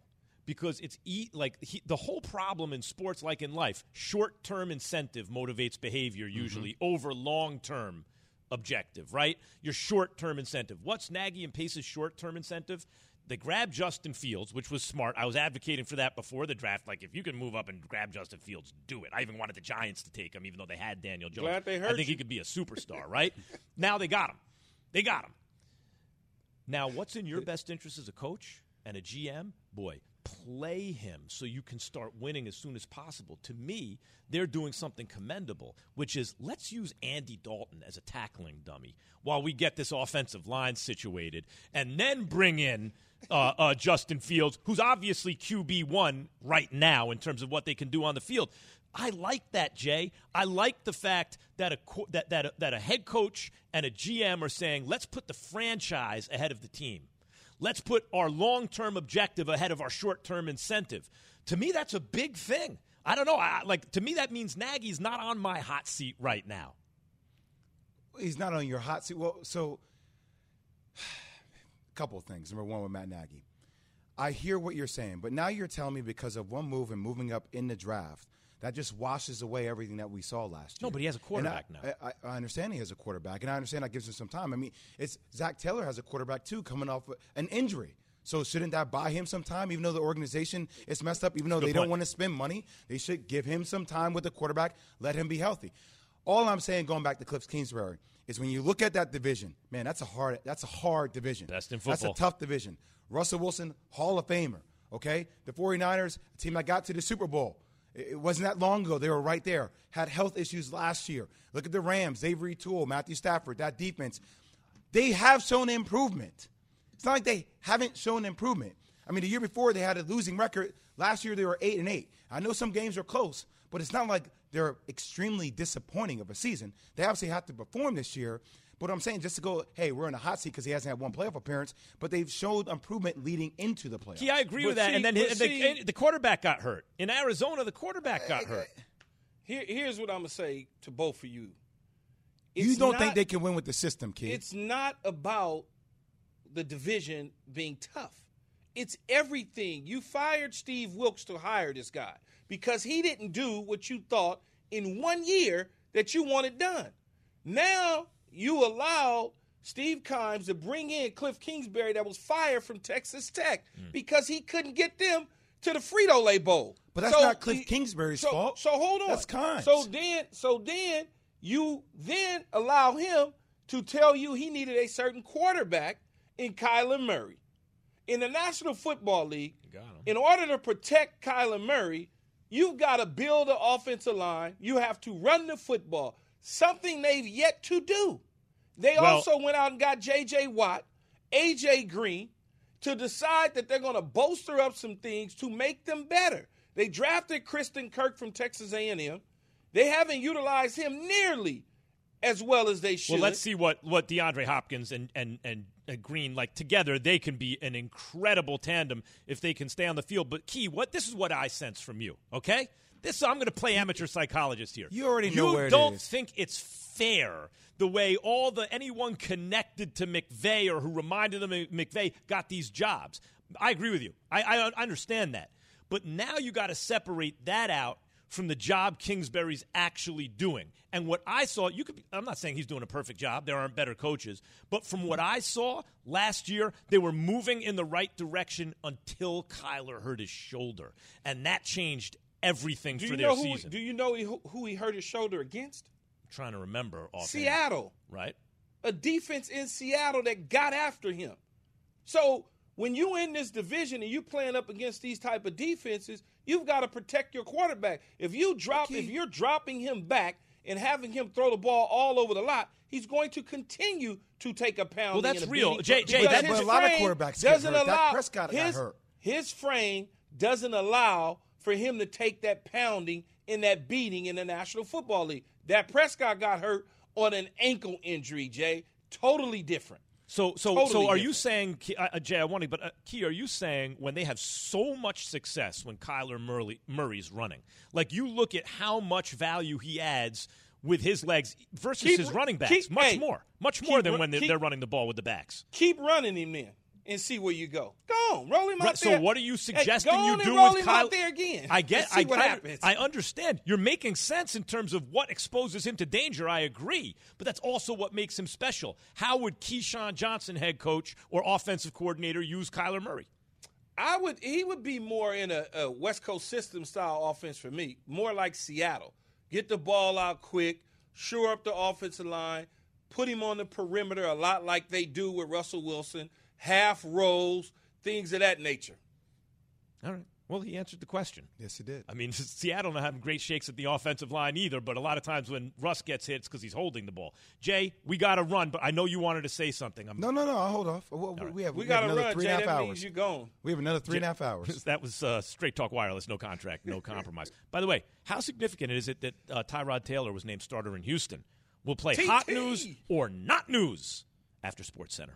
[SPEAKER 2] because it's e- like he, the whole problem in sports, like in life, short-term incentive motivates behavior usually mm-hmm. over long-term objective, right? Your short-term incentive. What's Nagy and Pace's short-term incentive? They grabbed Justin Fields, which was smart. I was advocating for that before the draft. Like, if you can move up and grab Justin Fields, do it. I even wanted the Giants to take him, even though they had Daniel Jones.
[SPEAKER 4] Glad they heard
[SPEAKER 2] I think
[SPEAKER 4] you.
[SPEAKER 2] he could be a superstar, right? Now they got him. They got him. Now, what's in your best interest as a coach and a G M? Boy, play him so you can start winning as soon as possible. To me, they're doing something commendable, which is let's use Andy Dalton as a tackling dummy while we get this offensive line situated, and then bring in uh, uh, Justin Fields, who's obviously Q B one right now in terms of what they can do on the field. I like that, Jay. I like the fact that a that that a, that a head coach and a G M are saying, let's put the franchise ahead of the team. Let's put our long-term objective ahead of our short-term incentive. To me, that's a big thing. I don't know. I, like to me, that means Nagy's not on my hot seat right now.
[SPEAKER 3] He's not on your hot seat. Well, so a couple of things. Number one, with Matt Nagy, I hear what you're saying, but now you're telling me because of one move and moving up in the draft, that just washes away everything that we saw last year.
[SPEAKER 2] No, but he has a quarterback
[SPEAKER 3] I,
[SPEAKER 2] now.
[SPEAKER 3] I, I understand he has a quarterback, and I understand that gives him some time. I mean, it's Zach Taylor has a quarterback, too, coming off an injury. So shouldn't that buy him some time, even though the organization is messed up, even though
[SPEAKER 2] Good
[SPEAKER 3] they
[SPEAKER 2] point.
[SPEAKER 3] don't want to spend money? They should give him some time with the quarterback, let him be healthy. All I'm saying, going back to Cliff Kingsbury, is when you look at that division, man, that's a hard that's a hard division.
[SPEAKER 2] Best in football.
[SPEAKER 3] That's a tough division. Russell Wilson, Hall of Famer, okay? The 49ers, a team that got to the Super Bowl. It wasn't that long ago. They were right there. Had health issues last year. Look at the Rams, Avery Toole, Matthew Stafford, that defense. They have shown improvement. It's not like they haven't shown improvement. I mean, the year before they had a losing record. Last year they were eight and eight. I know some games are close, but it's not like they're extremely disappointing of a season. They obviously have to perform this year. But I'm saying just to go, hey, we're in a hot seat because he hasn't had one playoff appearance, but they've showed improvement leading into the playoffs.
[SPEAKER 2] Yeah, I agree
[SPEAKER 4] But
[SPEAKER 2] with that.
[SPEAKER 4] see-
[SPEAKER 2] and then
[SPEAKER 4] but
[SPEAKER 2] the,
[SPEAKER 4] see-
[SPEAKER 2] the quarterback got hurt. In Arizona, the quarterback got hurt.
[SPEAKER 4] Here, here's what I'm going to say to both of you.
[SPEAKER 3] You
[SPEAKER 4] It's
[SPEAKER 3] don't
[SPEAKER 4] not-
[SPEAKER 3] think they can win with the system, kid?
[SPEAKER 4] It's not about the division being tough. It's everything. You fired Steve Wilkes to hire this guy because he didn't do what you thought in one year that you wanted done. Now you allow Steve Kimes to bring in Cliff Kingsbury that was fired from Texas Tech
[SPEAKER 3] Mm.
[SPEAKER 4] because he couldn't get them to the Frito-Lay Bowl.
[SPEAKER 3] But that's
[SPEAKER 4] So
[SPEAKER 3] not Cliff
[SPEAKER 4] he-
[SPEAKER 3] Kingsbury's
[SPEAKER 4] so,
[SPEAKER 3] fault.
[SPEAKER 4] So hold on.
[SPEAKER 3] That's Kimes.
[SPEAKER 4] So then, so then you then allow him to tell you he needed a certain quarterback in Kyler Murray. In the National Football League, in order to protect Kyler Murray, you've got to build an offensive line. You have to run the football, something they've yet to do. They
[SPEAKER 2] Well-
[SPEAKER 4] also went out and got J J. Watt, A J. Green, to decide that they're going to bolster up some things to make them better. They drafted Kristen Kirk from Texas A and M. They haven't utilized him nearly as well as they should.
[SPEAKER 2] Well, let's see what, what DeAndre Hopkins and, and, and, and Green, like together, they can be an incredible tandem if they can stay on the field. But, Key, what this is what I sense from you, okay? This I'm going to play amateur psychologist here.
[SPEAKER 3] You already know
[SPEAKER 2] you
[SPEAKER 3] where it
[SPEAKER 2] don't
[SPEAKER 3] is.
[SPEAKER 2] think it's fair the way all the anyone connected to McVay or who reminded them of McVay got these jobs. I agree with you. I, I understand that. But now you got to separate that out from the job Kingsbury's actually doing. And what I saw, you could be, I'm not saying he's doing a perfect job. There aren't better coaches. But from what I saw last year, they were moving in the right direction until Kyler hurt his shoulder. And that changed everything
[SPEAKER 4] do
[SPEAKER 2] for
[SPEAKER 4] you
[SPEAKER 2] their
[SPEAKER 4] know who,
[SPEAKER 2] season.
[SPEAKER 4] Do you know who, who he hurt his shoulder against?
[SPEAKER 2] I'm trying to remember offhand.
[SPEAKER 4] Seattle.
[SPEAKER 2] Right.
[SPEAKER 4] A defense in Seattle that got after him. So when you in this division and you playing up against these type of defenses, you've got to protect your quarterback. If you drop,
[SPEAKER 3] Okay.
[SPEAKER 4] if you're dropping him back and having him throw the ball all over the lot, he's going to continue to take a pounding.
[SPEAKER 2] Well, that's
[SPEAKER 4] and a
[SPEAKER 2] real.
[SPEAKER 4] beating
[SPEAKER 2] Jay- Jay,
[SPEAKER 4] because
[SPEAKER 2] that-
[SPEAKER 4] his
[SPEAKER 3] but a lot of
[SPEAKER 4] frame
[SPEAKER 3] quarterbacks get
[SPEAKER 4] doesn't
[SPEAKER 3] hurt. Dak
[SPEAKER 4] allow
[SPEAKER 3] Prescott got
[SPEAKER 4] his,
[SPEAKER 3] hurt.
[SPEAKER 4] his frame doesn't allow for him to take that pounding and that beating in the National Football League. Dak Prescott got hurt on an ankle injury, Jay. Totally different.
[SPEAKER 2] So, so,
[SPEAKER 4] Totally
[SPEAKER 2] so, are you
[SPEAKER 4] different.
[SPEAKER 2] saying, Key- uh, Jay? I want to, but uh, Key, are you saying when they have so much success when Kyler Murray, Murray's running, like you look at how much value he adds with his legs versus
[SPEAKER 4] Keep-
[SPEAKER 2] his running backs,
[SPEAKER 4] keep-
[SPEAKER 2] much
[SPEAKER 4] hey,
[SPEAKER 2] more, much more
[SPEAKER 4] keep
[SPEAKER 2] than
[SPEAKER 4] run-
[SPEAKER 2] when they're,
[SPEAKER 4] keep-
[SPEAKER 2] they're running the ball with the backs.
[SPEAKER 4] Keep running him then. and see where you go. Go on, roll him out
[SPEAKER 2] Right,
[SPEAKER 4] there.
[SPEAKER 2] So what are you suggesting
[SPEAKER 4] Hey, go
[SPEAKER 2] you
[SPEAKER 4] on and
[SPEAKER 2] do
[SPEAKER 4] roll
[SPEAKER 2] with
[SPEAKER 4] him
[SPEAKER 2] Kyle?
[SPEAKER 4] out there again.
[SPEAKER 2] I get.
[SPEAKER 4] and see
[SPEAKER 2] I,
[SPEAKER 4] what
[SPEAKER 2] I,
[SPEAKER 4] happens.
[SPEAKER 2] I understand. You're making sense in terms of what exposes him to danger. I agree, but that's also what makes him special. How would Keyshawn Johnson, head coach or offensive coordinator, use Kyler Murray?
[SPEAKER 4] I would. He would be more in a, a West Coast system style offense for me, more like Seattle. Get the ball out quick, shore up the offensive line, put him on the perimeter a lot like they do with Russell Wilson, half rolls, things of that nature.
[SPEAKER 2] All right. Well, he answered the question.
[SPEAKER 3] Yes, he did.
[SPEAKER 2] I mean, Seattle not having great shakes at the offensive line either, but a lot of times when Russ gets hit, it's because he's holding the ball. Jay, we got to run, but I know you wanted to say something. I'm,
[SPEAKER 3] No, no, no. I'll hold off. We,
[SPEAKER 2] right.
[SPEAKER 3] we have,
[SPEAKER 4] We,
[SPEAKER 3] we
[SPEAKER 4] got
[SPEAKER 3] have
[SPEAKER 4] to
[SPEAKER 3] another
[SPEAKER 4] run,
[SPEAKER 3] three
[SPEAKER 4] Jay.
[SPEAKER 3] and a half
[SPEAKER 4] That
[SPEAKER 3] hours.
[SPEAKER 4] means you're gone.
[SPEAKER 3] We have another three and a half hours.
[SPEAKER 2] That was uh, Straight Talk Wireless, no contract, no compromise. By the way, how significant is it that uh, Tyrod Taylor was named starter in Houston? We'll play
[SPEAKER 4] T T.
[SPEAKER 2] hot news or not news after Sports Center.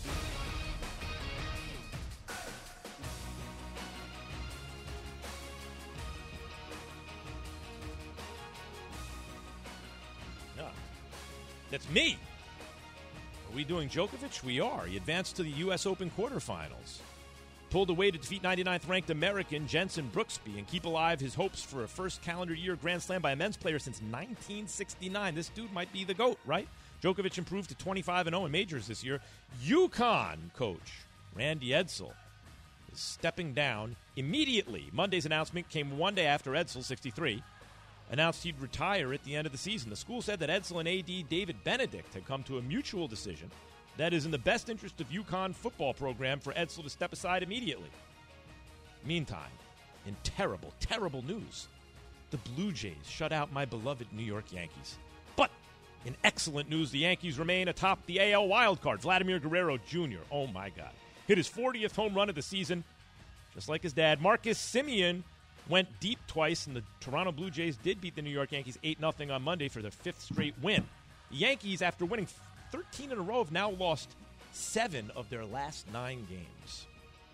[SPEAKER 2] No, that's me. Are we doing Djokovic? We are. He advanced to the U S Open quarterfinals. Pulled away to defeat ninety-ninth ranked American Jensen Brooksby and keep alive his hopes for a first calendar year Grand Slam by a men's player since nineteen sixty-nine. This dude might be the GOAT, right? Djokovic improved to twenty-five and oh in majors this year. UConn coach Randy Edsall is stepping down immediately. Monday's announcement came one day after Edsall, sixty-three, announced he'd retire at the end of the season. The school said that Edsall and A D David Benedict had come to a mutual decision that is in the best interest of UConn football program for Edsall to step aside immediately. Meantime, in terrible, terrible news, the Blue Jays shut out my beloved New York Yankees. But in excellent news, the Yankees remain atop the A L wildcard. Vladimir Guerrero Junior, oh my God, hit his fortieth home run of the season, just like his dad. Marcus Semien went deep twice, and the Toronto Blue Jays did beat the New York Yankees eight nothing on Monday for their fifth straight win. The Yankees, after winning thirteen in a row, have now lost seven of their last nine games.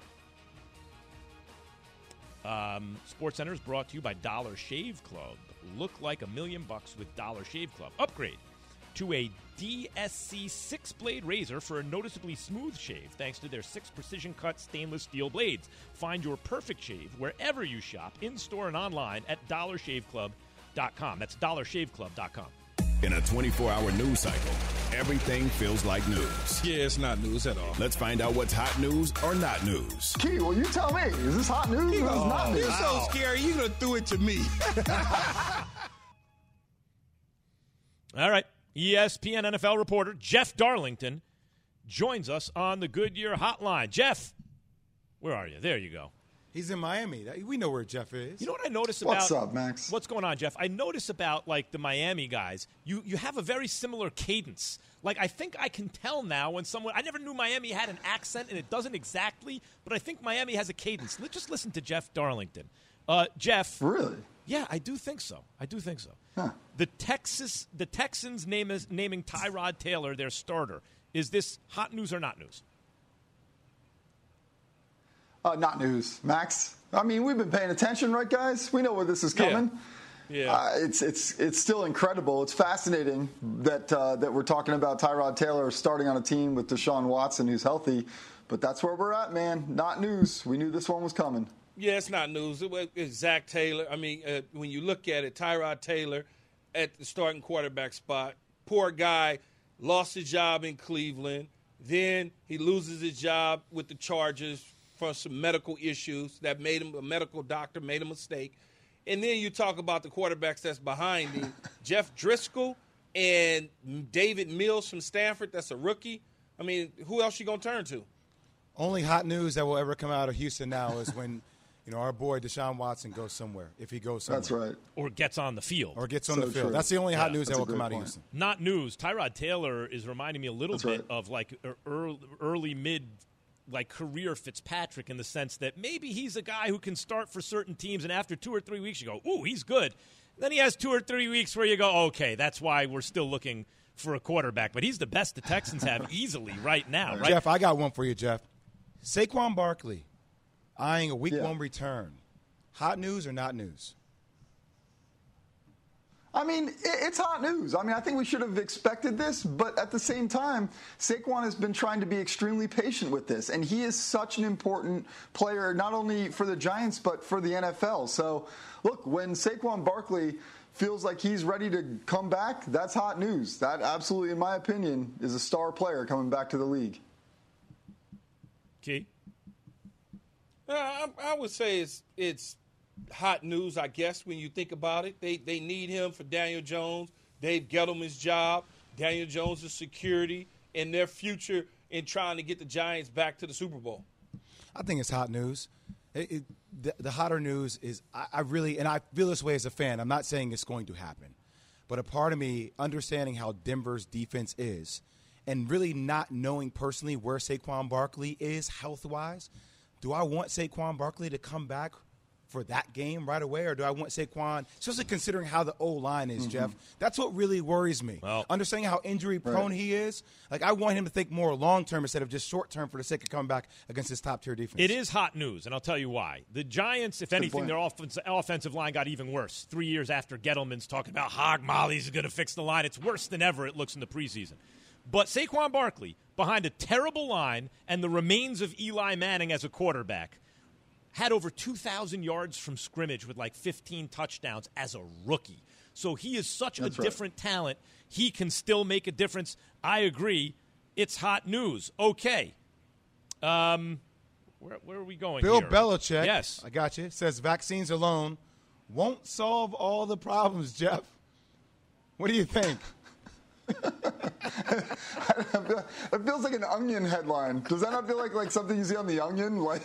[SPEAKER 2] Um, SportsCenter is brought to you by Dollar Shave Club. Look like a million bucks with Dollar Shave Club. Upgrade to a D S C six-blade razor for a noticeably smooth shave thanks to their six precision-cut stainless steel blades. Find your perfect shave wherever you shop, in-store and online at dollar shave club dot com. That's dollar shave club dot com.
[SPEAKER 1] In a twenty-four hour news cycle, everything feels like news.
[SPEAKER 5] Yeah, it's not news at all.
[SPEAKER 1] Let's find out what's hot news or not news.
[SPEAKER 7] Key, well, you tell me. Is this hot news or is this not news?
[SPEAKER 5] You're so scary. You gonna throw it to me?
[SPEAKER 2] All right. E S P N N F L reporter Jeff Darlington joins us on the Goodyear Hotline. Jeff, where are you? There you go.
[SPEAKER 3] He's in Miami. We know where Jeff is.
[SPEAKER 2] You know what I notice about
[SPEAKER 7] What's up, Max?
[SPEAKER 2] What's going on, Jeff? I notice about like the Miami guys. You you have a very similar cadence. Like I think I can tell now when someone. I never knew Miami had an accent, and it doesn't exactly. But I think Miami has a cadence. Let's just listen to Jeff Darlington. Uh, Jeff.
[SPEAKER 7] Really?
[SPEAKER 2] Yeah, I do think so. I do think so.
[SPEAKER 7] Huh.
[SPEAKER 2] The Texas, the Texans name is naming Tyrod Taylor their starter. Is this hot news or not news?
[SPEAKER 7] Uh, not news, Max. I mean, we've been paying attention, right, guys? We know where this is coming.
[SPEAKER 4] Yeah. Yeah.
[SPEAKER 7] Uh, it's it's it's still incredible. It's fascinating that uh, that we're talking about Tyrod Taylor starting on a team with Deshaun Watson, who's healthy. But that's where we're at, man. Not news. We knew this one was coming.
[SPEAKER 4] Yeah, it's not news. It was, it's Zach Taylor. I mean, uh, when you look at it, Tyrod Taylor at the starting quarterback spot. Poor guy lost his job in Cleveland. Then he loses his job with the Chargers for some medical issues that made him a medical doctor, made a mistake. And then you talk about the quarterbacks that's behind him, Jeff Driscoll and David Mills from Stanford. That's a rookie. I mean, who else you going to turn to?
[SPEAKER 3] Only hot news that will ever come out of Houston now is when, you know, our boy Deshaun Watson goes somewhere, if he goes somewhere.
[SPEAKER 7] That's right.
[SPEAKER 2] Or gets on the field.
[SPEAKER 3] Or gets on
[SPEAKER 7] So
[SPEAKER 3] the field.
[SPEAKER 7] true.
[SPEAKER 3] That's the only hot
[SPEAKER 2] Yeah,
[SPEAKER 3] news that
[SPEAKER 7] that's
[SPEAKER 3] will
[SPEAKER 7] a
[SPEAKER 3] come
[SPEAKER 7] great
[SPEAKER 3] out of
[SPEAKER 7] point.
[SPEAKER 3] Houston.
[SPEAKER 2] Not news. Tyrod Taylor is reminding me a little
[SPEAKER 7] That's
[SPEAKER 2] bit
[SPEAKER 7] right.
[SPEAKER 2] of like early, early mid, like career Fitzpatrick in the sense that maybe he's a guy who can start for certain teams, and after two or three weeks you go, ooh, he's good. Then he has two or three weeks where you go, okay, that's why we're still looking for a quarterback. But he's the best the Texans have easily right now, right?
[SPEAKER 3] Jeff, I got one for you, Jeff. Saquon Barkley eyeing a week
[SPEAKER 7] Yeah.
[SPEAKER 3] one return. Hot news or not news?
[SPEAKER 7] I mean, it's hot news. I mean, I think we should have expected this, but at the same time, Saquon has been trying to be extremely patient with this, and he is such an important player, not only for the Giants, but for the N F L. So, look, when Saquon Barkley feels like he's ready to come back, that's hot news. That absolutely, in my opinion, is a star player coming back to the league.
[SPEAKER 2] Key?
[SPEAKER 4] Uh, I, I would say it's it's hot news, I guess, when you think about it. They they need him for Daniel Jones, Dave Gettleman's job, Daniel Jones' security, and their future in trying to get the Giants back to the Super Bowl.
[SPEAKER 3] I think it's hot news. It, it, the, the hotter news is I, I really, and I feel this way as a fan, I'm not saying it's going to happen, but a part of me understanding how Denver's defense is and really not knowing personally where Saquon Barkley is health-wise, do I want Saquon Barkley to come back for that game right away, or do I want Saquon, especially considering how the O-line is, mm-hmm. Jeff? That's what really worries me. Well, understanding how injury-prone right. he is, like I want him to think more long-term instead of just short-term for the sake of coming back against his top-tier defense.
[SPEAKER 2] It is hot news, and I'll tell you why. The Giants, if Good anything, point. their offense, offensive line got even worse. Three years after Gettleman's talking about Hog Molly's going to fix the line. It's worse than ever it looks in the preseason. But Saquon Barkley, behind a terrible line and the remains of Eli Manning as a quarterback, had over two thousand yards from scrimmage with like fifteen touchdowns as a rookie. So he is such That's a right. different talent. He can still make a difference. I agree. It's hot news. Okay. Um, where, where are we going
[SPEAKER 3] Bill
[SPEAKER 2] here?
[SPEAKER 3] Belichick,
[SPEAKER 2] yes.
[SPEAKER 3] I got you, says vaccines alone won't solve all the problems, Jeff. What do you think?
[SPEAKER 7] It feels like an Onion headline. Does that not feel like, like something you see on The Onion? Like,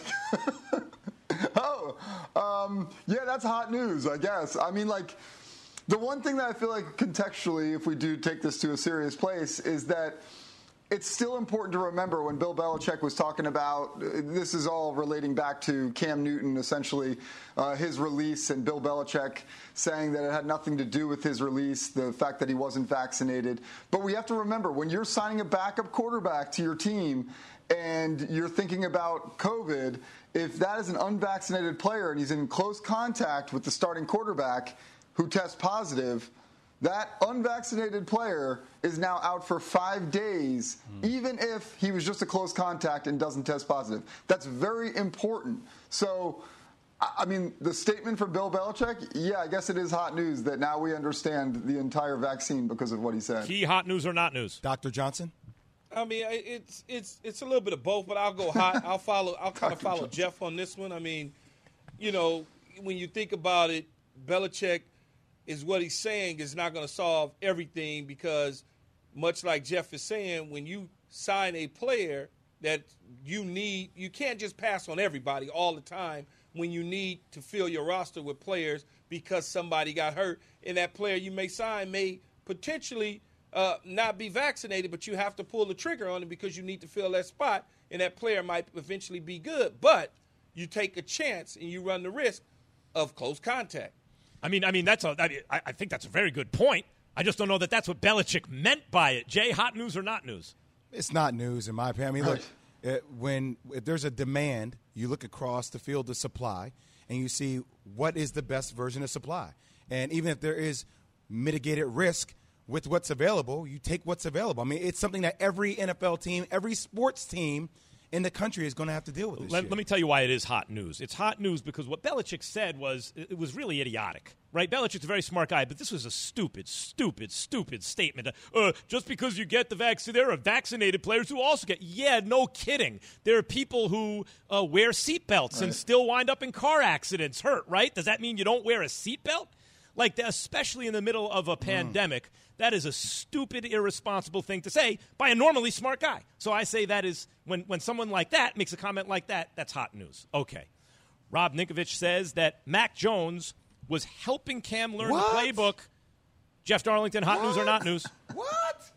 [SPEAKER 7] oh, um, yeah, that's hot news, I guess. I mean, like, the one thing that I feel like contextually, if we do take this to a serious place, is that it's still important to remember when Bill Belichick was talking about, this is all relating back to Cam Newton, essentially, uh, his release, and Bill Belichick saying that it had nothing to do with his release, the fact that he wasn't vaccinated. But we have to remember, when you're signing a backup quarterback to your team and you're thinking about COVID, if that is an unvaccinated player and he's in close contact with the starting quarterback who tests positive, that unvaccinated player is now out for five days, mm. even if he was just a close contact and doesn't test positive. That's very important. So, I mean, the statement from Bill Belichick, yeah, I guess it is hot news that now we understand the entire vaccine because of what he said.
[SPEAKER 2] Key, hot news or not news?
[SPEAKER 3] Doctor Johnson?
[SPEAKER 4] I mean, it's it's it's a little bit of both, but I'll go hot. I'll follow. I'll kind of follow Jeff on this one. I mean, you know, when you think about it, Belichick is what he's saying is not going to solve everything, because much like Jeff is saying, when you sign a player that you need, you can't just pass on everybody all the time when you need to fill your roster with players because somebody got hurt, and that player you may sign may potentially uh, not be vaccinated, but you have to pull the trigger on it because you need to fill that spot, and that player might eventually be good. But you take a chance and you run the risk of close contact.
[SPEAKER 2] I mean, I mean that's a. I, I think that's a very good point. I just don't know that that's what Belichick meant by it. Jay, hot news or not news?
[SPEAKER 3] It's not news in my opinion. I mean, look, it, when if there's a demand, you look across the field of supply, and you see what is the best version of supply. And even if there is mitigated risk with what's available, you take what's available. I mean, it's something that every N F L team, every sports team in the country is going to have to deal with this
[SPEAKER 2] let,
[SPEAKER 3] year.
[SPEAKER 2] let me tell you why it is hot news. It's hot news because what Belichick said was, it was really idiotic, right? Belichick's a very smart guy, but this was a stupid, stupid, stupid statement. Uh, just because you get the vaccine, there are vaccinated players who also get, yeah, no kidding. There are people who uh, wear seatbelts right. and still wind up in car accidents hurt, right? Does that mean you don't wear a seatbelt? Like, especially in the middle of a pandemic, mm. that is a stupid, irresponsible thing to say by a normally smart guy. So I say that is, when, when someone like that makes a comment like that, that's hot news. Okay. Rob Ninkovich says that Mac Jones was helping Cam learn
[SPEAKER 7] what?
[SPEAKER 2] the playbook. Jeff Darlington, hot
[SPEAKER 7] what?
[SPEAKER 2] news or not news?
[SPEAKER 7] What?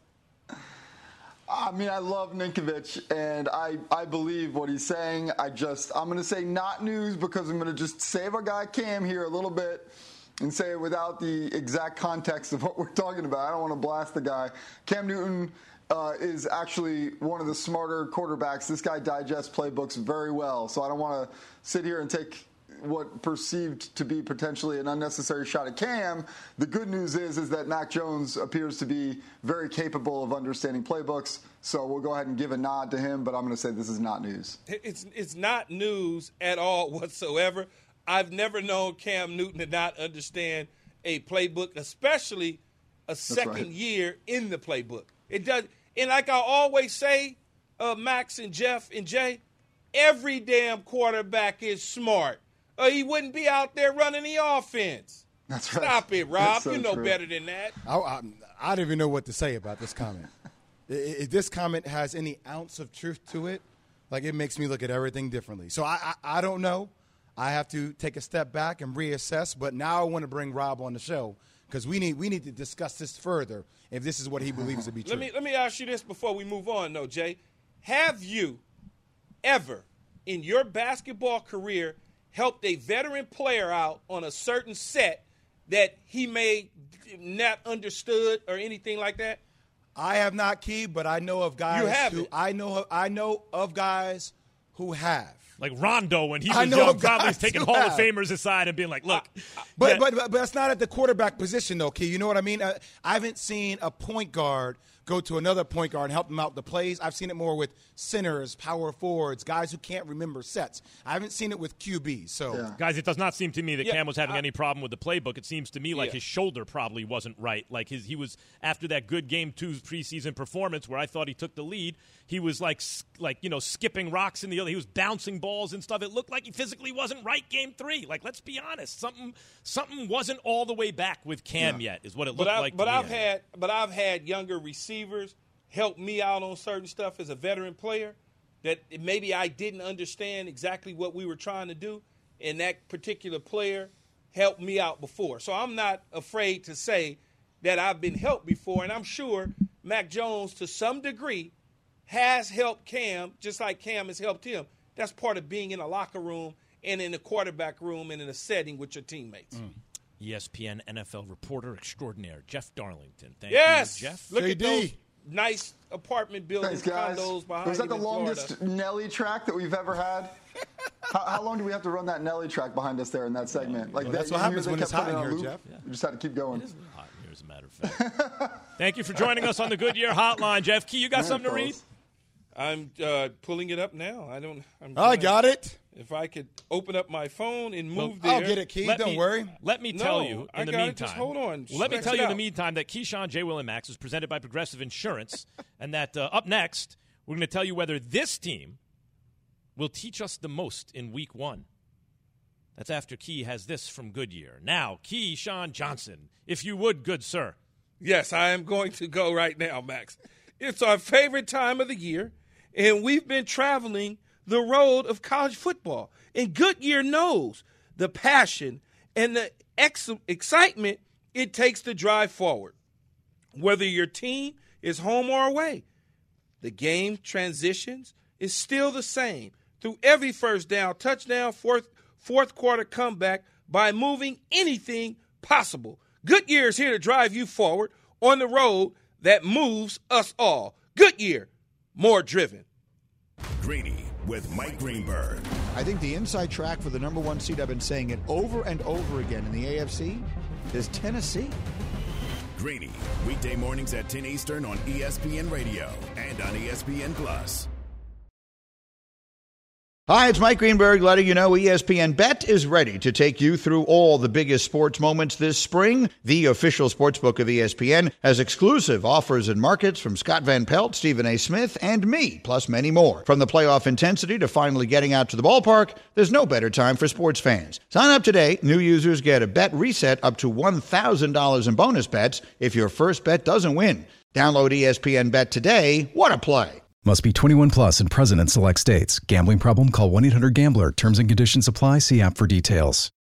[SPEAKER 7] I mean, I love Ninkovich, and I, I believe what he's saying. I just, I'm going to say not news because I'm going to just save our guy Cam here a little bit and say it without the exact context of what we're talking about. I don't want to blast the guy. Cam Newton uh, is actually one of the smarter quarterbacks. This guy digests playbooks very well, so I don't want to sit here and take what perceived to be potentially an unnecessary shot at Cam. The good news is is that Mac Jones appears to be very capable of understanding playbooks. So we'll go ahead and give a nod to him, but I'm going to say this is not news.
[SPEAKER 4] It's it's not news at all whatsoever. I've never known Cam Newton to not understand a playbook, especially a second right. year in the playbook. It does, and like I always say, uh, Max and Jeff and Jay, every damn quarterback is smart, or he wouldn't be out there running the offense.
[SPEAKER 7] That's right.
[SPEAKER 4] Stop it, Rob.
[SPEAKER 7] So
[SPEAKER 4] you know
[SPEAKER 7] true.
[SPEAKER 4] better than that.
[SPEAKER 3] I, I, I don't even know what to say about this comment. If this comment has any ounce of truth to it, like it makes me look at everything differently. So I, I, I don't know. I have to take a step back and reassess. But now I want to bring Rob on the show because we need we need to discuss this further if this is what he believes to be true.
[SPEAKER 4] Let me let me ask you this before we move on, though, Jay. Have you ever in your basketball career helped a veteran player out on a certain set that he may not understood or anything like that?
[SPEAKER 3] I have not, Key, but I know of guys
[SPEAKER 4] you have
[SPEAKER 3] who I know I know of guys who have.
[SPEAKER 2] Like Rondo when he was
[SPEAKER 3] I know
[SPEAKER 2] young,
[SPEAKER 3] of
[SPEAKER 2] probably
[SPEAKER 3] guys
[SPEAKER 2] taking
[SPEAKER 3] who
[SPEAKER 2] Hall
[SPEAKER 3] have.
[SPEAKER 2] of Famers aside and being like, look.
[SPEAKER 3] But,
[SPEAKER 2] yeah.
[SPEAKER 3] but but but that's not at the quarterback position, though, Key. You know what I mean? I, I haven't seen a point guard go to another point guard and help them out the plays. I've seen it more with centers, power forwards, guys who can't remember sets. I haven't seen it with Q Bs. So,
[SPEAKER 7] yeah.
[SPEAKER 2] Guys, it does not seem to me that
[SPEAKER 4] Yeah,
[SPEAKER 2] Cam was having
[SPEAKER 4] I,
[SPEAKER 2] any problem with the playbook. It seems to me like
[SPEAKER 4] yeah.
[SPEAKER 2] his shoulder probably wasn't right. Like his, he was after that good game two preseason performance where I thought he took the lead. He was like, like you know, skipping rocks in the other. He was bouncing balls and stuff. It looked like he physically wasn't right game three. Like, let's be honest, something something wasn't all the way back with Cam
[SPEAKER 7] yeah.
[SPEAKER 2] yet. Is what it
[SPEAKER 4] but
[SPEAKER 2] looked
[SPEAKER 4] I,
[SPEAKER 2] like.
[SPEAKER 4] But
[SPEAKER 2] to
[SPEAKER 4] I've
[SPEAKER 2] me.
[SPEAKER 4] had but I've had younger receivers help me out on certain stuff as a veteran player that maybe I didn't understand exactly what we were trying to do, and that particular player helped me out before. So I'm not afraid to say that I've been helped before, and I'm sure Mac Jones, to some degree, has helped Cam just like Cam has helped him. That's part of being in a locker room and in a quarterback room and in a setting with your teammates.
[SPEAKER 2] Mm. E S P N N F L reporter extraordinaire, Jeff Darlington. Thank
[SPEAKER 4] yes.
[SPEAKER 2] you, Jeff.
[SPEAKER 4] Look
[SPEAKER 3] J
[SPEAKER 4] at
[SPEAKER 3] D.
[SPEAKER 4] those nice apartment buildings,
[SPEAKER 7] Thanks, guys.
[SPEAKER 4] condos behind
[SPEAKER 7] Was that
[SPEAKER 4] you
[SPEAKER 7] the
[SPEAKER 4] in
[SPEAKER 7] longest
[SPEAKER 4] Florida.
[SPEAKER 7] Nelly track that we've ever had? how, how long do we have to run that Nelly track behind us there in that segment? Like
[SPEAKER 3] Well,
[SPEAKER 7] that,
[SPEAKER 3] that's what
[SPEAKER 7] you
[SPEAKER 3] happens
[SPEAKER 7] they
[SPEAKER 3] when it's
[SPEAKER 7] kept
[SPEAKER 3] hot in
[SPEAKER 7] putting it
[SPEAKER 3] here,
[SPEAKER 7] on loop.
[SPEAKER 3] Jeff.
[SPEAKER 7] We just had to keep going.
[SPEAKER 2] It is hot in here, as a matter of fact. Thank you for joining us on the Goodyear Hotline, Jeff. Key, you got
[SPEAKER 7] Man,
[SPEAKER 2] something to read?
[SPEAKER 7] fellas.
[SPEAKER 4] I'm uh, pulling it up now. I don't. I'm
[SPEAKER 3] I
[SPEAKER 4] trying-
[SPEAKER 3] got it.
[SPEAKER 4] If I could open up my phone and move
[SPEAKER 3] I'll
[SPEAKER 4] there.
[SPEAKER 3] get it, Key.
[SPEAKER 2] Let
[SPEAKER 3] Don't
[SPEAKER 2] me,
[SPEAKER 3] worry.
[SPEAKER 2] Let me
[SPEAKER 4] No,
[SPEAKER 2] tell you in
[SPEAKER 4] I
[SPEAKER 2] the
[SPEAKER 4] got it.
[SPEAKER 2] meantime.
[SPEAKER 4] Just hold on.
[SPEAKER 2] Well, let me
[SPEAKER 4] Stretch
[SPEAKER 2] tell
[SPEAKER 4] it
[SPEAKER 2] you in the
[SPEAKER 4] out.
[SPEAKER 2] meantime that Keyshawn, J. Will, and Max is presented by Progressive Insurance, and that uh, up next, we're going to tell you whether this team will teach us the most in week one. That's after Key has this from Goodyear. Now, Keyshawn Johnson, if you would, good sir.
[SPEAKER 4] Yes, I am going to go right now, Max. It's our favorite time of the year, and we've been traveling the road of college football. And Goodyear knows the passion and the ex- excitement it takes to drive forward. Whether your team is home or away, the game transitions is still the same through every first down, touchdown, fourth, fourth quarter comeback by moving anything possible. Goodyear is here to drive you forward on the road that moves us all. Goodyear, more driven.
[SPEAKER 1] Greeny with Mike Greenberg.
[SPEAKER 11] I think the inside track for the number one seed, I've been saying it over and over again in the A F C, is Tennessee.
[SPEAKER 1] Greeny, weekday mornings at ten Eastern on E S P N Radio and on E S P N Plus.
[SPEAKER 11] Hi, it's Mike Greenberg letting you know E S P N Bet is ready to take you through all the biggest sports moments this spring. The official sportsbook of E S P N has exclusive offers and markets from Scott Van Pelt, Stephen A. Smith, and me, plus many more. From the playoff intensity to finally getting out to the ballpark, there's no better time for sports fans. Sign up today. New users get a bet reset up to one thousand dollars in bonus bets if your first bet doesn't win. Download E S P N Bet today. What a play.
[SPEAKER 10] Must be twenty-one plus and present in select states. Gambling problem? Call one eight hundred gambler. Terms and conditions apply. See app for details.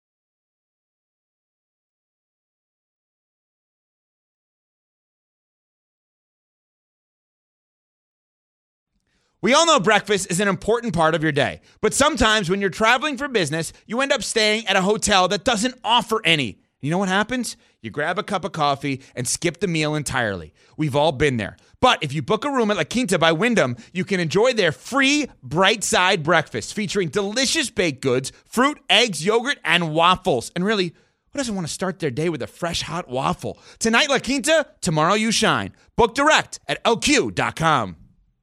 [SPEAKER 12] We all know breakfast is an important part of your day, but sometimes when you're traveling for business, you end up staying at a hotel that doesn't offer any. You know what happens? You grab a cup of coffee and skip the meal entirely. We've all been there. But if you book a room at La Quinta by Wyndham, you can enjoy their free Bright Side breakfast featuring delicious baked goods, fruit, eggs, yogurt, and waffles. And really, who doesn't want to start their day with a fresh, hot waffle? Tonight, La Quinta, tomorrow you shine. Book direct at L Q dot com.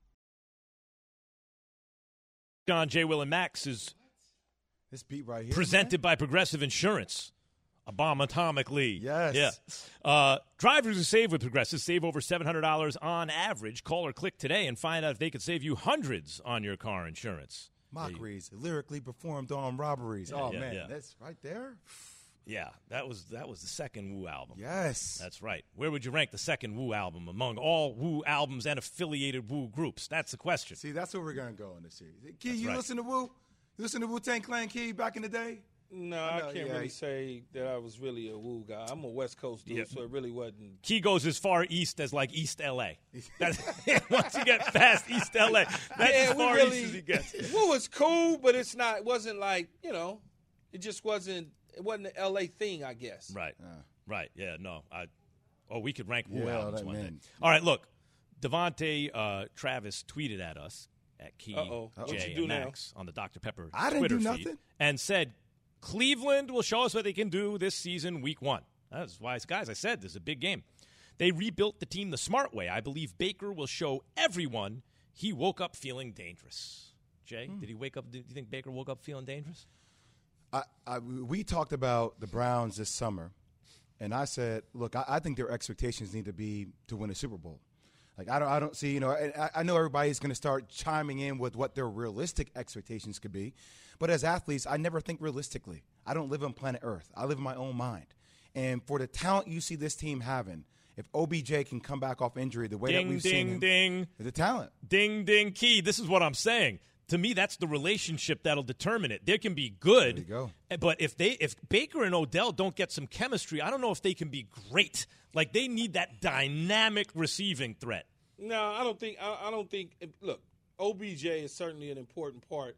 [SPEAKER 2] John, J. Will, and Max is
[SPEAKER 3] this beat right here,
[SPEAKER 2] presented man. by Progressive Insurance. A bomb atomically.
[SPEAKER 3] Yes.
[SPEAKER 2] Yeah. Uh, drivers who save with Progressive save over seven hundred dollars on average. Call or click today and find out if they could save you hundreds on your car insurance.
[SPEAKER 3] Mockeries, yeah, lyrically performed on robberies.
[SPEAKER 2] Yeah,
[SPEAKER 3] oh,
[SPEAKER 2] yeah,
[SPEAKER 3] man.
[SPEAKER 2] yeah.
[SPEAKER 3] That's right there.
[SPEAKER 2] Yeah, that was that was the second Woo album.
[SPEAKER 3] Yes.
[SPEAKER 2] That's right. Where would you rank the second Woo album among all Woo albums and affiliated Woo groups? That's the question.
[SPEAKER 3] See, that's where we're going to go in this series. Key,
[SPEAKER 2] That's
[SPEAKER 3] you
[SPEAKER 2] right.
[SPEAKER 3] listen to Woo? You listen to Wu-Tang Clan, Key, back in the day?
[SPEAKER 4] No,
[SPEAKER 3] I
[SPEAKER 4] I,
[SPEAKER 3] know,
[SPEAKER 4] can't
[SPEAKER 3] yeah.
[SPEAKER 4] really say that I was really a Woo guy. I'm a West Coast dude,
[SPEAKER 2] Yeah.
[SPEAKER 4] so it really wasn't.
[SPEAKER 2] Key goes as far east as like East L A. That's, once you get past East L A, that's
[SPEAKER 4] Yeah,
[SPEAKER 2] as
[SPEAKER 4] we
[SPEAKER 2] far
[SPEAKER 4] really-
[SPEAKER 2] east as he gets.
[SPEAKER 4] Woo was cool, but it's not. It wasn't like you know. It just wasn't. It wasn't an L A thing, I guess.
[SPEAKER 2] Right. Right. Yeah. No. I. Oh, we could rank Woo
[SPEAKER 3] Yeah,
[SPEAKER 2] albums
[SPEAKER 3] that
[SPEAKER 2] one day.
[SPEAKER 3] man.
[SPEAKER 2] All right. Look, Devontae uh, Travis tweeted at us at Key
[SPEAKER 4] Uh-oh. What'd
[SPEAKER 2] J
[SPEAKER 4] you do
[SPEAKER 2] and
[SPEAKER 4] now?
[SPEAKER 2] Max on the Doctor Pepper
[SPEAKER 3] I didn't
[SPEAKER 2] Twitter
[SPEAKER 3] do
[SPEAKER 2] feed
[SPEAKER 3] nothing.
[SPEAKER 2] and said Cleveland will show us what they can do this season, week one. That's wise, guys. I said this is a big game. They rebuilt the team the smart way. I believe Baker will show everyone he woke up feeling dangerous. Jay,
[SPEAKER 3] Hmm.
[SPEAKER 2] did he wake up? Do you think Baker woke up feeling dangerous?
[SPEAKER 3] I, I, we talked about the Browns this summer, and I said, look, I, I think their expectations need to be to win a Super Bowl. Like, I don't, I don't see, you know, I, I know everybody's going to start chiming in with what their realistic expectations could be. But as athletes, I never think realistically. I don't live on planet Earth. I live in my own mind. And for the talent you see this team having, if O B J can come back off injury the way
[SPEAKER 2] Ding,
[SPEAKER 3] that we've
[SPEAKER 2] ding,
[SPEAKER 3] seen him,
[SPEAKER 2] ding.
[SPEAKER 3] the talent.
[SPEAKER 2] Ding, ding, Key. This is what I'm saying. To me, that's the relationship that'll determine it. They can be good,
[SPEAKER 3] There you go.
[SPEAKER 2] but if they, if Baker and Odell don't get some chemistry, I don't know if they can be great. Like they need that dynamic receiving threat.
[SPEAKER 4] No, I don't think. I, I don't think. Look, O B J is certainly an important part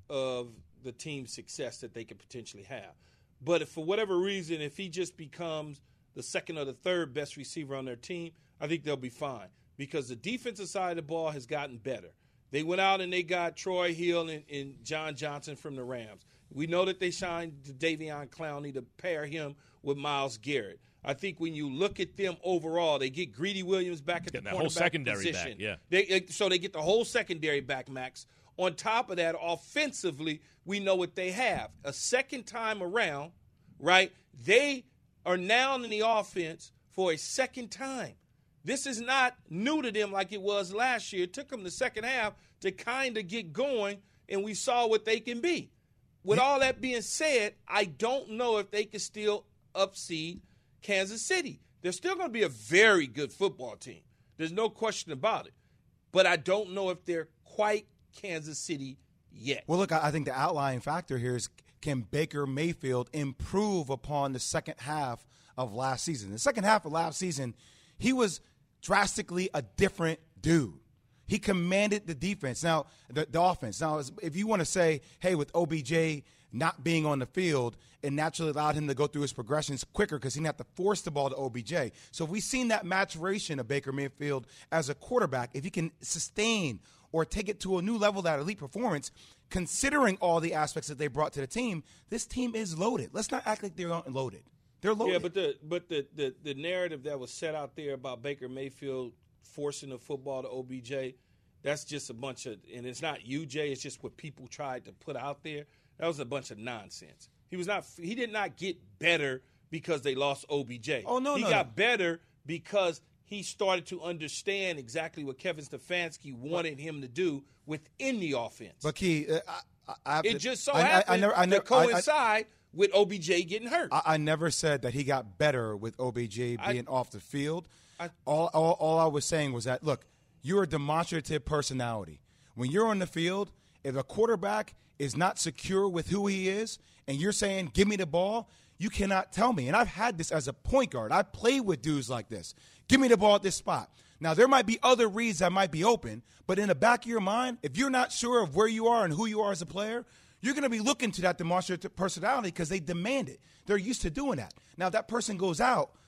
[SPEAKER 4] of the team's success that they could potentially have. But if for whatever reason, if he just becomes the second or the third best receiver on their team, I think they'll be fine because the defensive side of the ball has gotten better. They went out and they got Troy Hill and, and John Johnson from the Rams. We know that they signed Davion Clowney to pair him with Myles Garrett. I think when you look at them overall, they get Greedy Williams back at
[SPEAKER 2] Getting
[SPEAKER 4] the
[SPEAKER 2] that whole
[SPEAKER 4] cornerback
[SPEAKER 2] secondary
[SPEAKER 4] position.
[SPEAKER 2] back, yeah.
[SPEAKER 4] They, so they get the whole secondary back, Max. On top of that, offensively, we know what they have. A second time around, right, they are now in the offense for a second time. This is not new to them like it was last year. It took them the second half to kind of get going, and we saw what they can be. With all that being said, I don't know if they can still upseed Kansas City. They're still going to be a very good football team. There's no question about it. But I don't know if they're quite Kansas City yet.
[SPEAKER 3] Well, look, I I think the outlying factor here is can Baker Mayfield improve upon the second half of last season? The second half of last season, he was drastically a different dude. He commanded the defense. Now, the, the offense. Now, if you want to say, hey, with O B J not being on the field, it naturally allowed him to go through his progressions quicker because he didn't have to force the ball to O B J. So if we've seen that maturation of Baker Mayfield as a quarterback, if he can sustain or take it to a new level, that elite performance, considering all the aspects that they brought to the team, this team is loaded. Let's not act like they're not loaded. They're loaded.
[SPEAKER 4] Yeah, but the but the, the, the narrative that was set out there about Baker Mayfield forcing the football to O B J, that's just a bunch of, and it's not you, Jay, it's just what people tried to put out there. That was a bunch of nonsense. He was not. He did not get better because they lost O B J.
[SPEAKER 3] Oh, no,
[SPEAKER 4] he
[SPEAKER 3] no,
[SPEAKER 4] got
[SPEAKER 3] no.
[SPEAKER 4] better because he started to understand exactly what Kevin Stefanski wanted him to do within the offense.
[SPEAKER 3] But Key, uh, I, I, I have
[SPEAKER 4] it
[SPEAKER 3] to-
[SPEAKER 4] just so
[SPEAKER 3] I- I-
[SPEAKER 4] happened
[SPEAKER 3] I never- I never-
[SPEAKER 4] to
[SPEAKER 3] I- I-
[SPEAKER 4] coincide with O B J getting hurt.
[SPEAKER 3] I, I never said that he got better with O B J
[SPEAKER 4] I-
[SPEAKER 3] being off the field.
[SPEAKER 4] I-
[SPEAKER 3] all, all, all I was saying was that, look, you're a demonstrative personality. When you're on the field, if a quarterback is not secure with who he is and you're saying, give me the ball, you cannot tell me. And I've had this as a point guard. I played with dudes like this. Give me the ball at this spot. Now, there might be other reads that might be open, but in the back of your mind, if you're not sure of where you are and who you are as a player, you're going to be looking to that demonstrative personality because they demand it. They're used to doing that. Now, if that person goes out,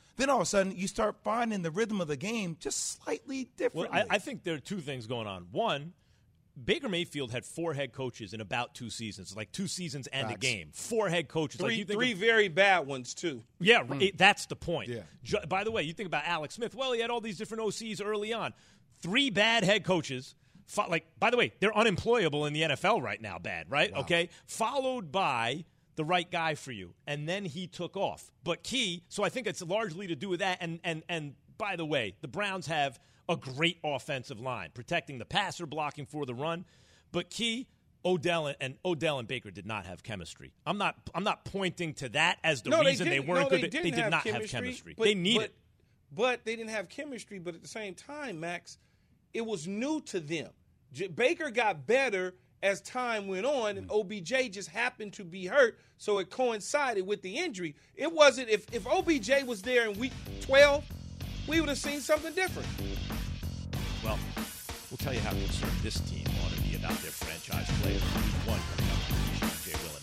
[SPEAKER 3] Then all of a sudden, you start finding the rhythm of the game just slightly differently.
[SPEAKER 2] Well, I, I think there are two things going on. One, Baker Mayfield had four head coaches in about two seasons, like two seasons and Facts. a game. Four head coaches.
[SPEAKER 4] Three,
[SPEAKER 2] like you think
[SPEAKER 4] three
[SPEAKER 2] of,
[SPEAKER 4] very bad ones, too.
[SPEAKER 2] Yeah, mm. it, that's the point.
[SPEAKER 3] Yeah.
[SPEAKER 2] Ju- by the way, you think about Alex Smith. Well, he had all these different O Cs early on. Three bad head coaches. Fo- like, by the way, they're unemployable in the N F L right now, bad, right?
[SPEAKER 3] Wow.
[SPEAKER 2] Okay? Followed by the right guy for you. And then he took off. But key, so I think it's largely to do with that. And and and by the way, the Browns have a great offensive line, protecting the passer, blocking for the run. But key, Odell and, and Odell and Baker did not have chemistry. I'm not I'm not pointing to that as the
[SPEAKER 4] no,
[SPEAKER 2] reason
[SPEAKER 4] they,
[SPEAKER 2] they weren't
[SPEAKER 4] no,
[SPEAKER 2] good.
[SPEAKER 4] They,
[SPEAKER 2] they did
[SPEAKER 4] have
[SPEAKER 2] not
[SPEAKER 4] chemistry,
[SPEAKER 2] have chemistry.
[SPEAKER 4] But,
[SPEAKER 2] they need
[SPEAKER 4] but,
[SPEAKER 2] it.
[SPEAKER 4] But they didn't have chemistry. But at the same time, Max, it was new to them. J- Baker got better as time went on, and O B J just happened to be hurt, so it coincided with the injury. It wasn't if, if O B J was there in week twelve, we would have seen something different.
[SPEAKER 2] Well, we'll tell you how concerned this team ought to be about their franchise players. Week one coming up with Keyshawn, J. Will, and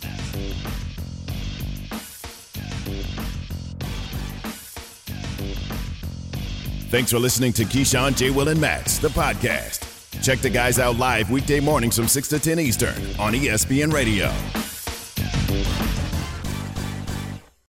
[SPEAKER 2] Max.
[SPEAKER 1] Thanks for listening to Keyshawn, J. Will, and Max, the podcast. Check the guys out live weekday mornings from six to ten Eastern on E S P N Radio.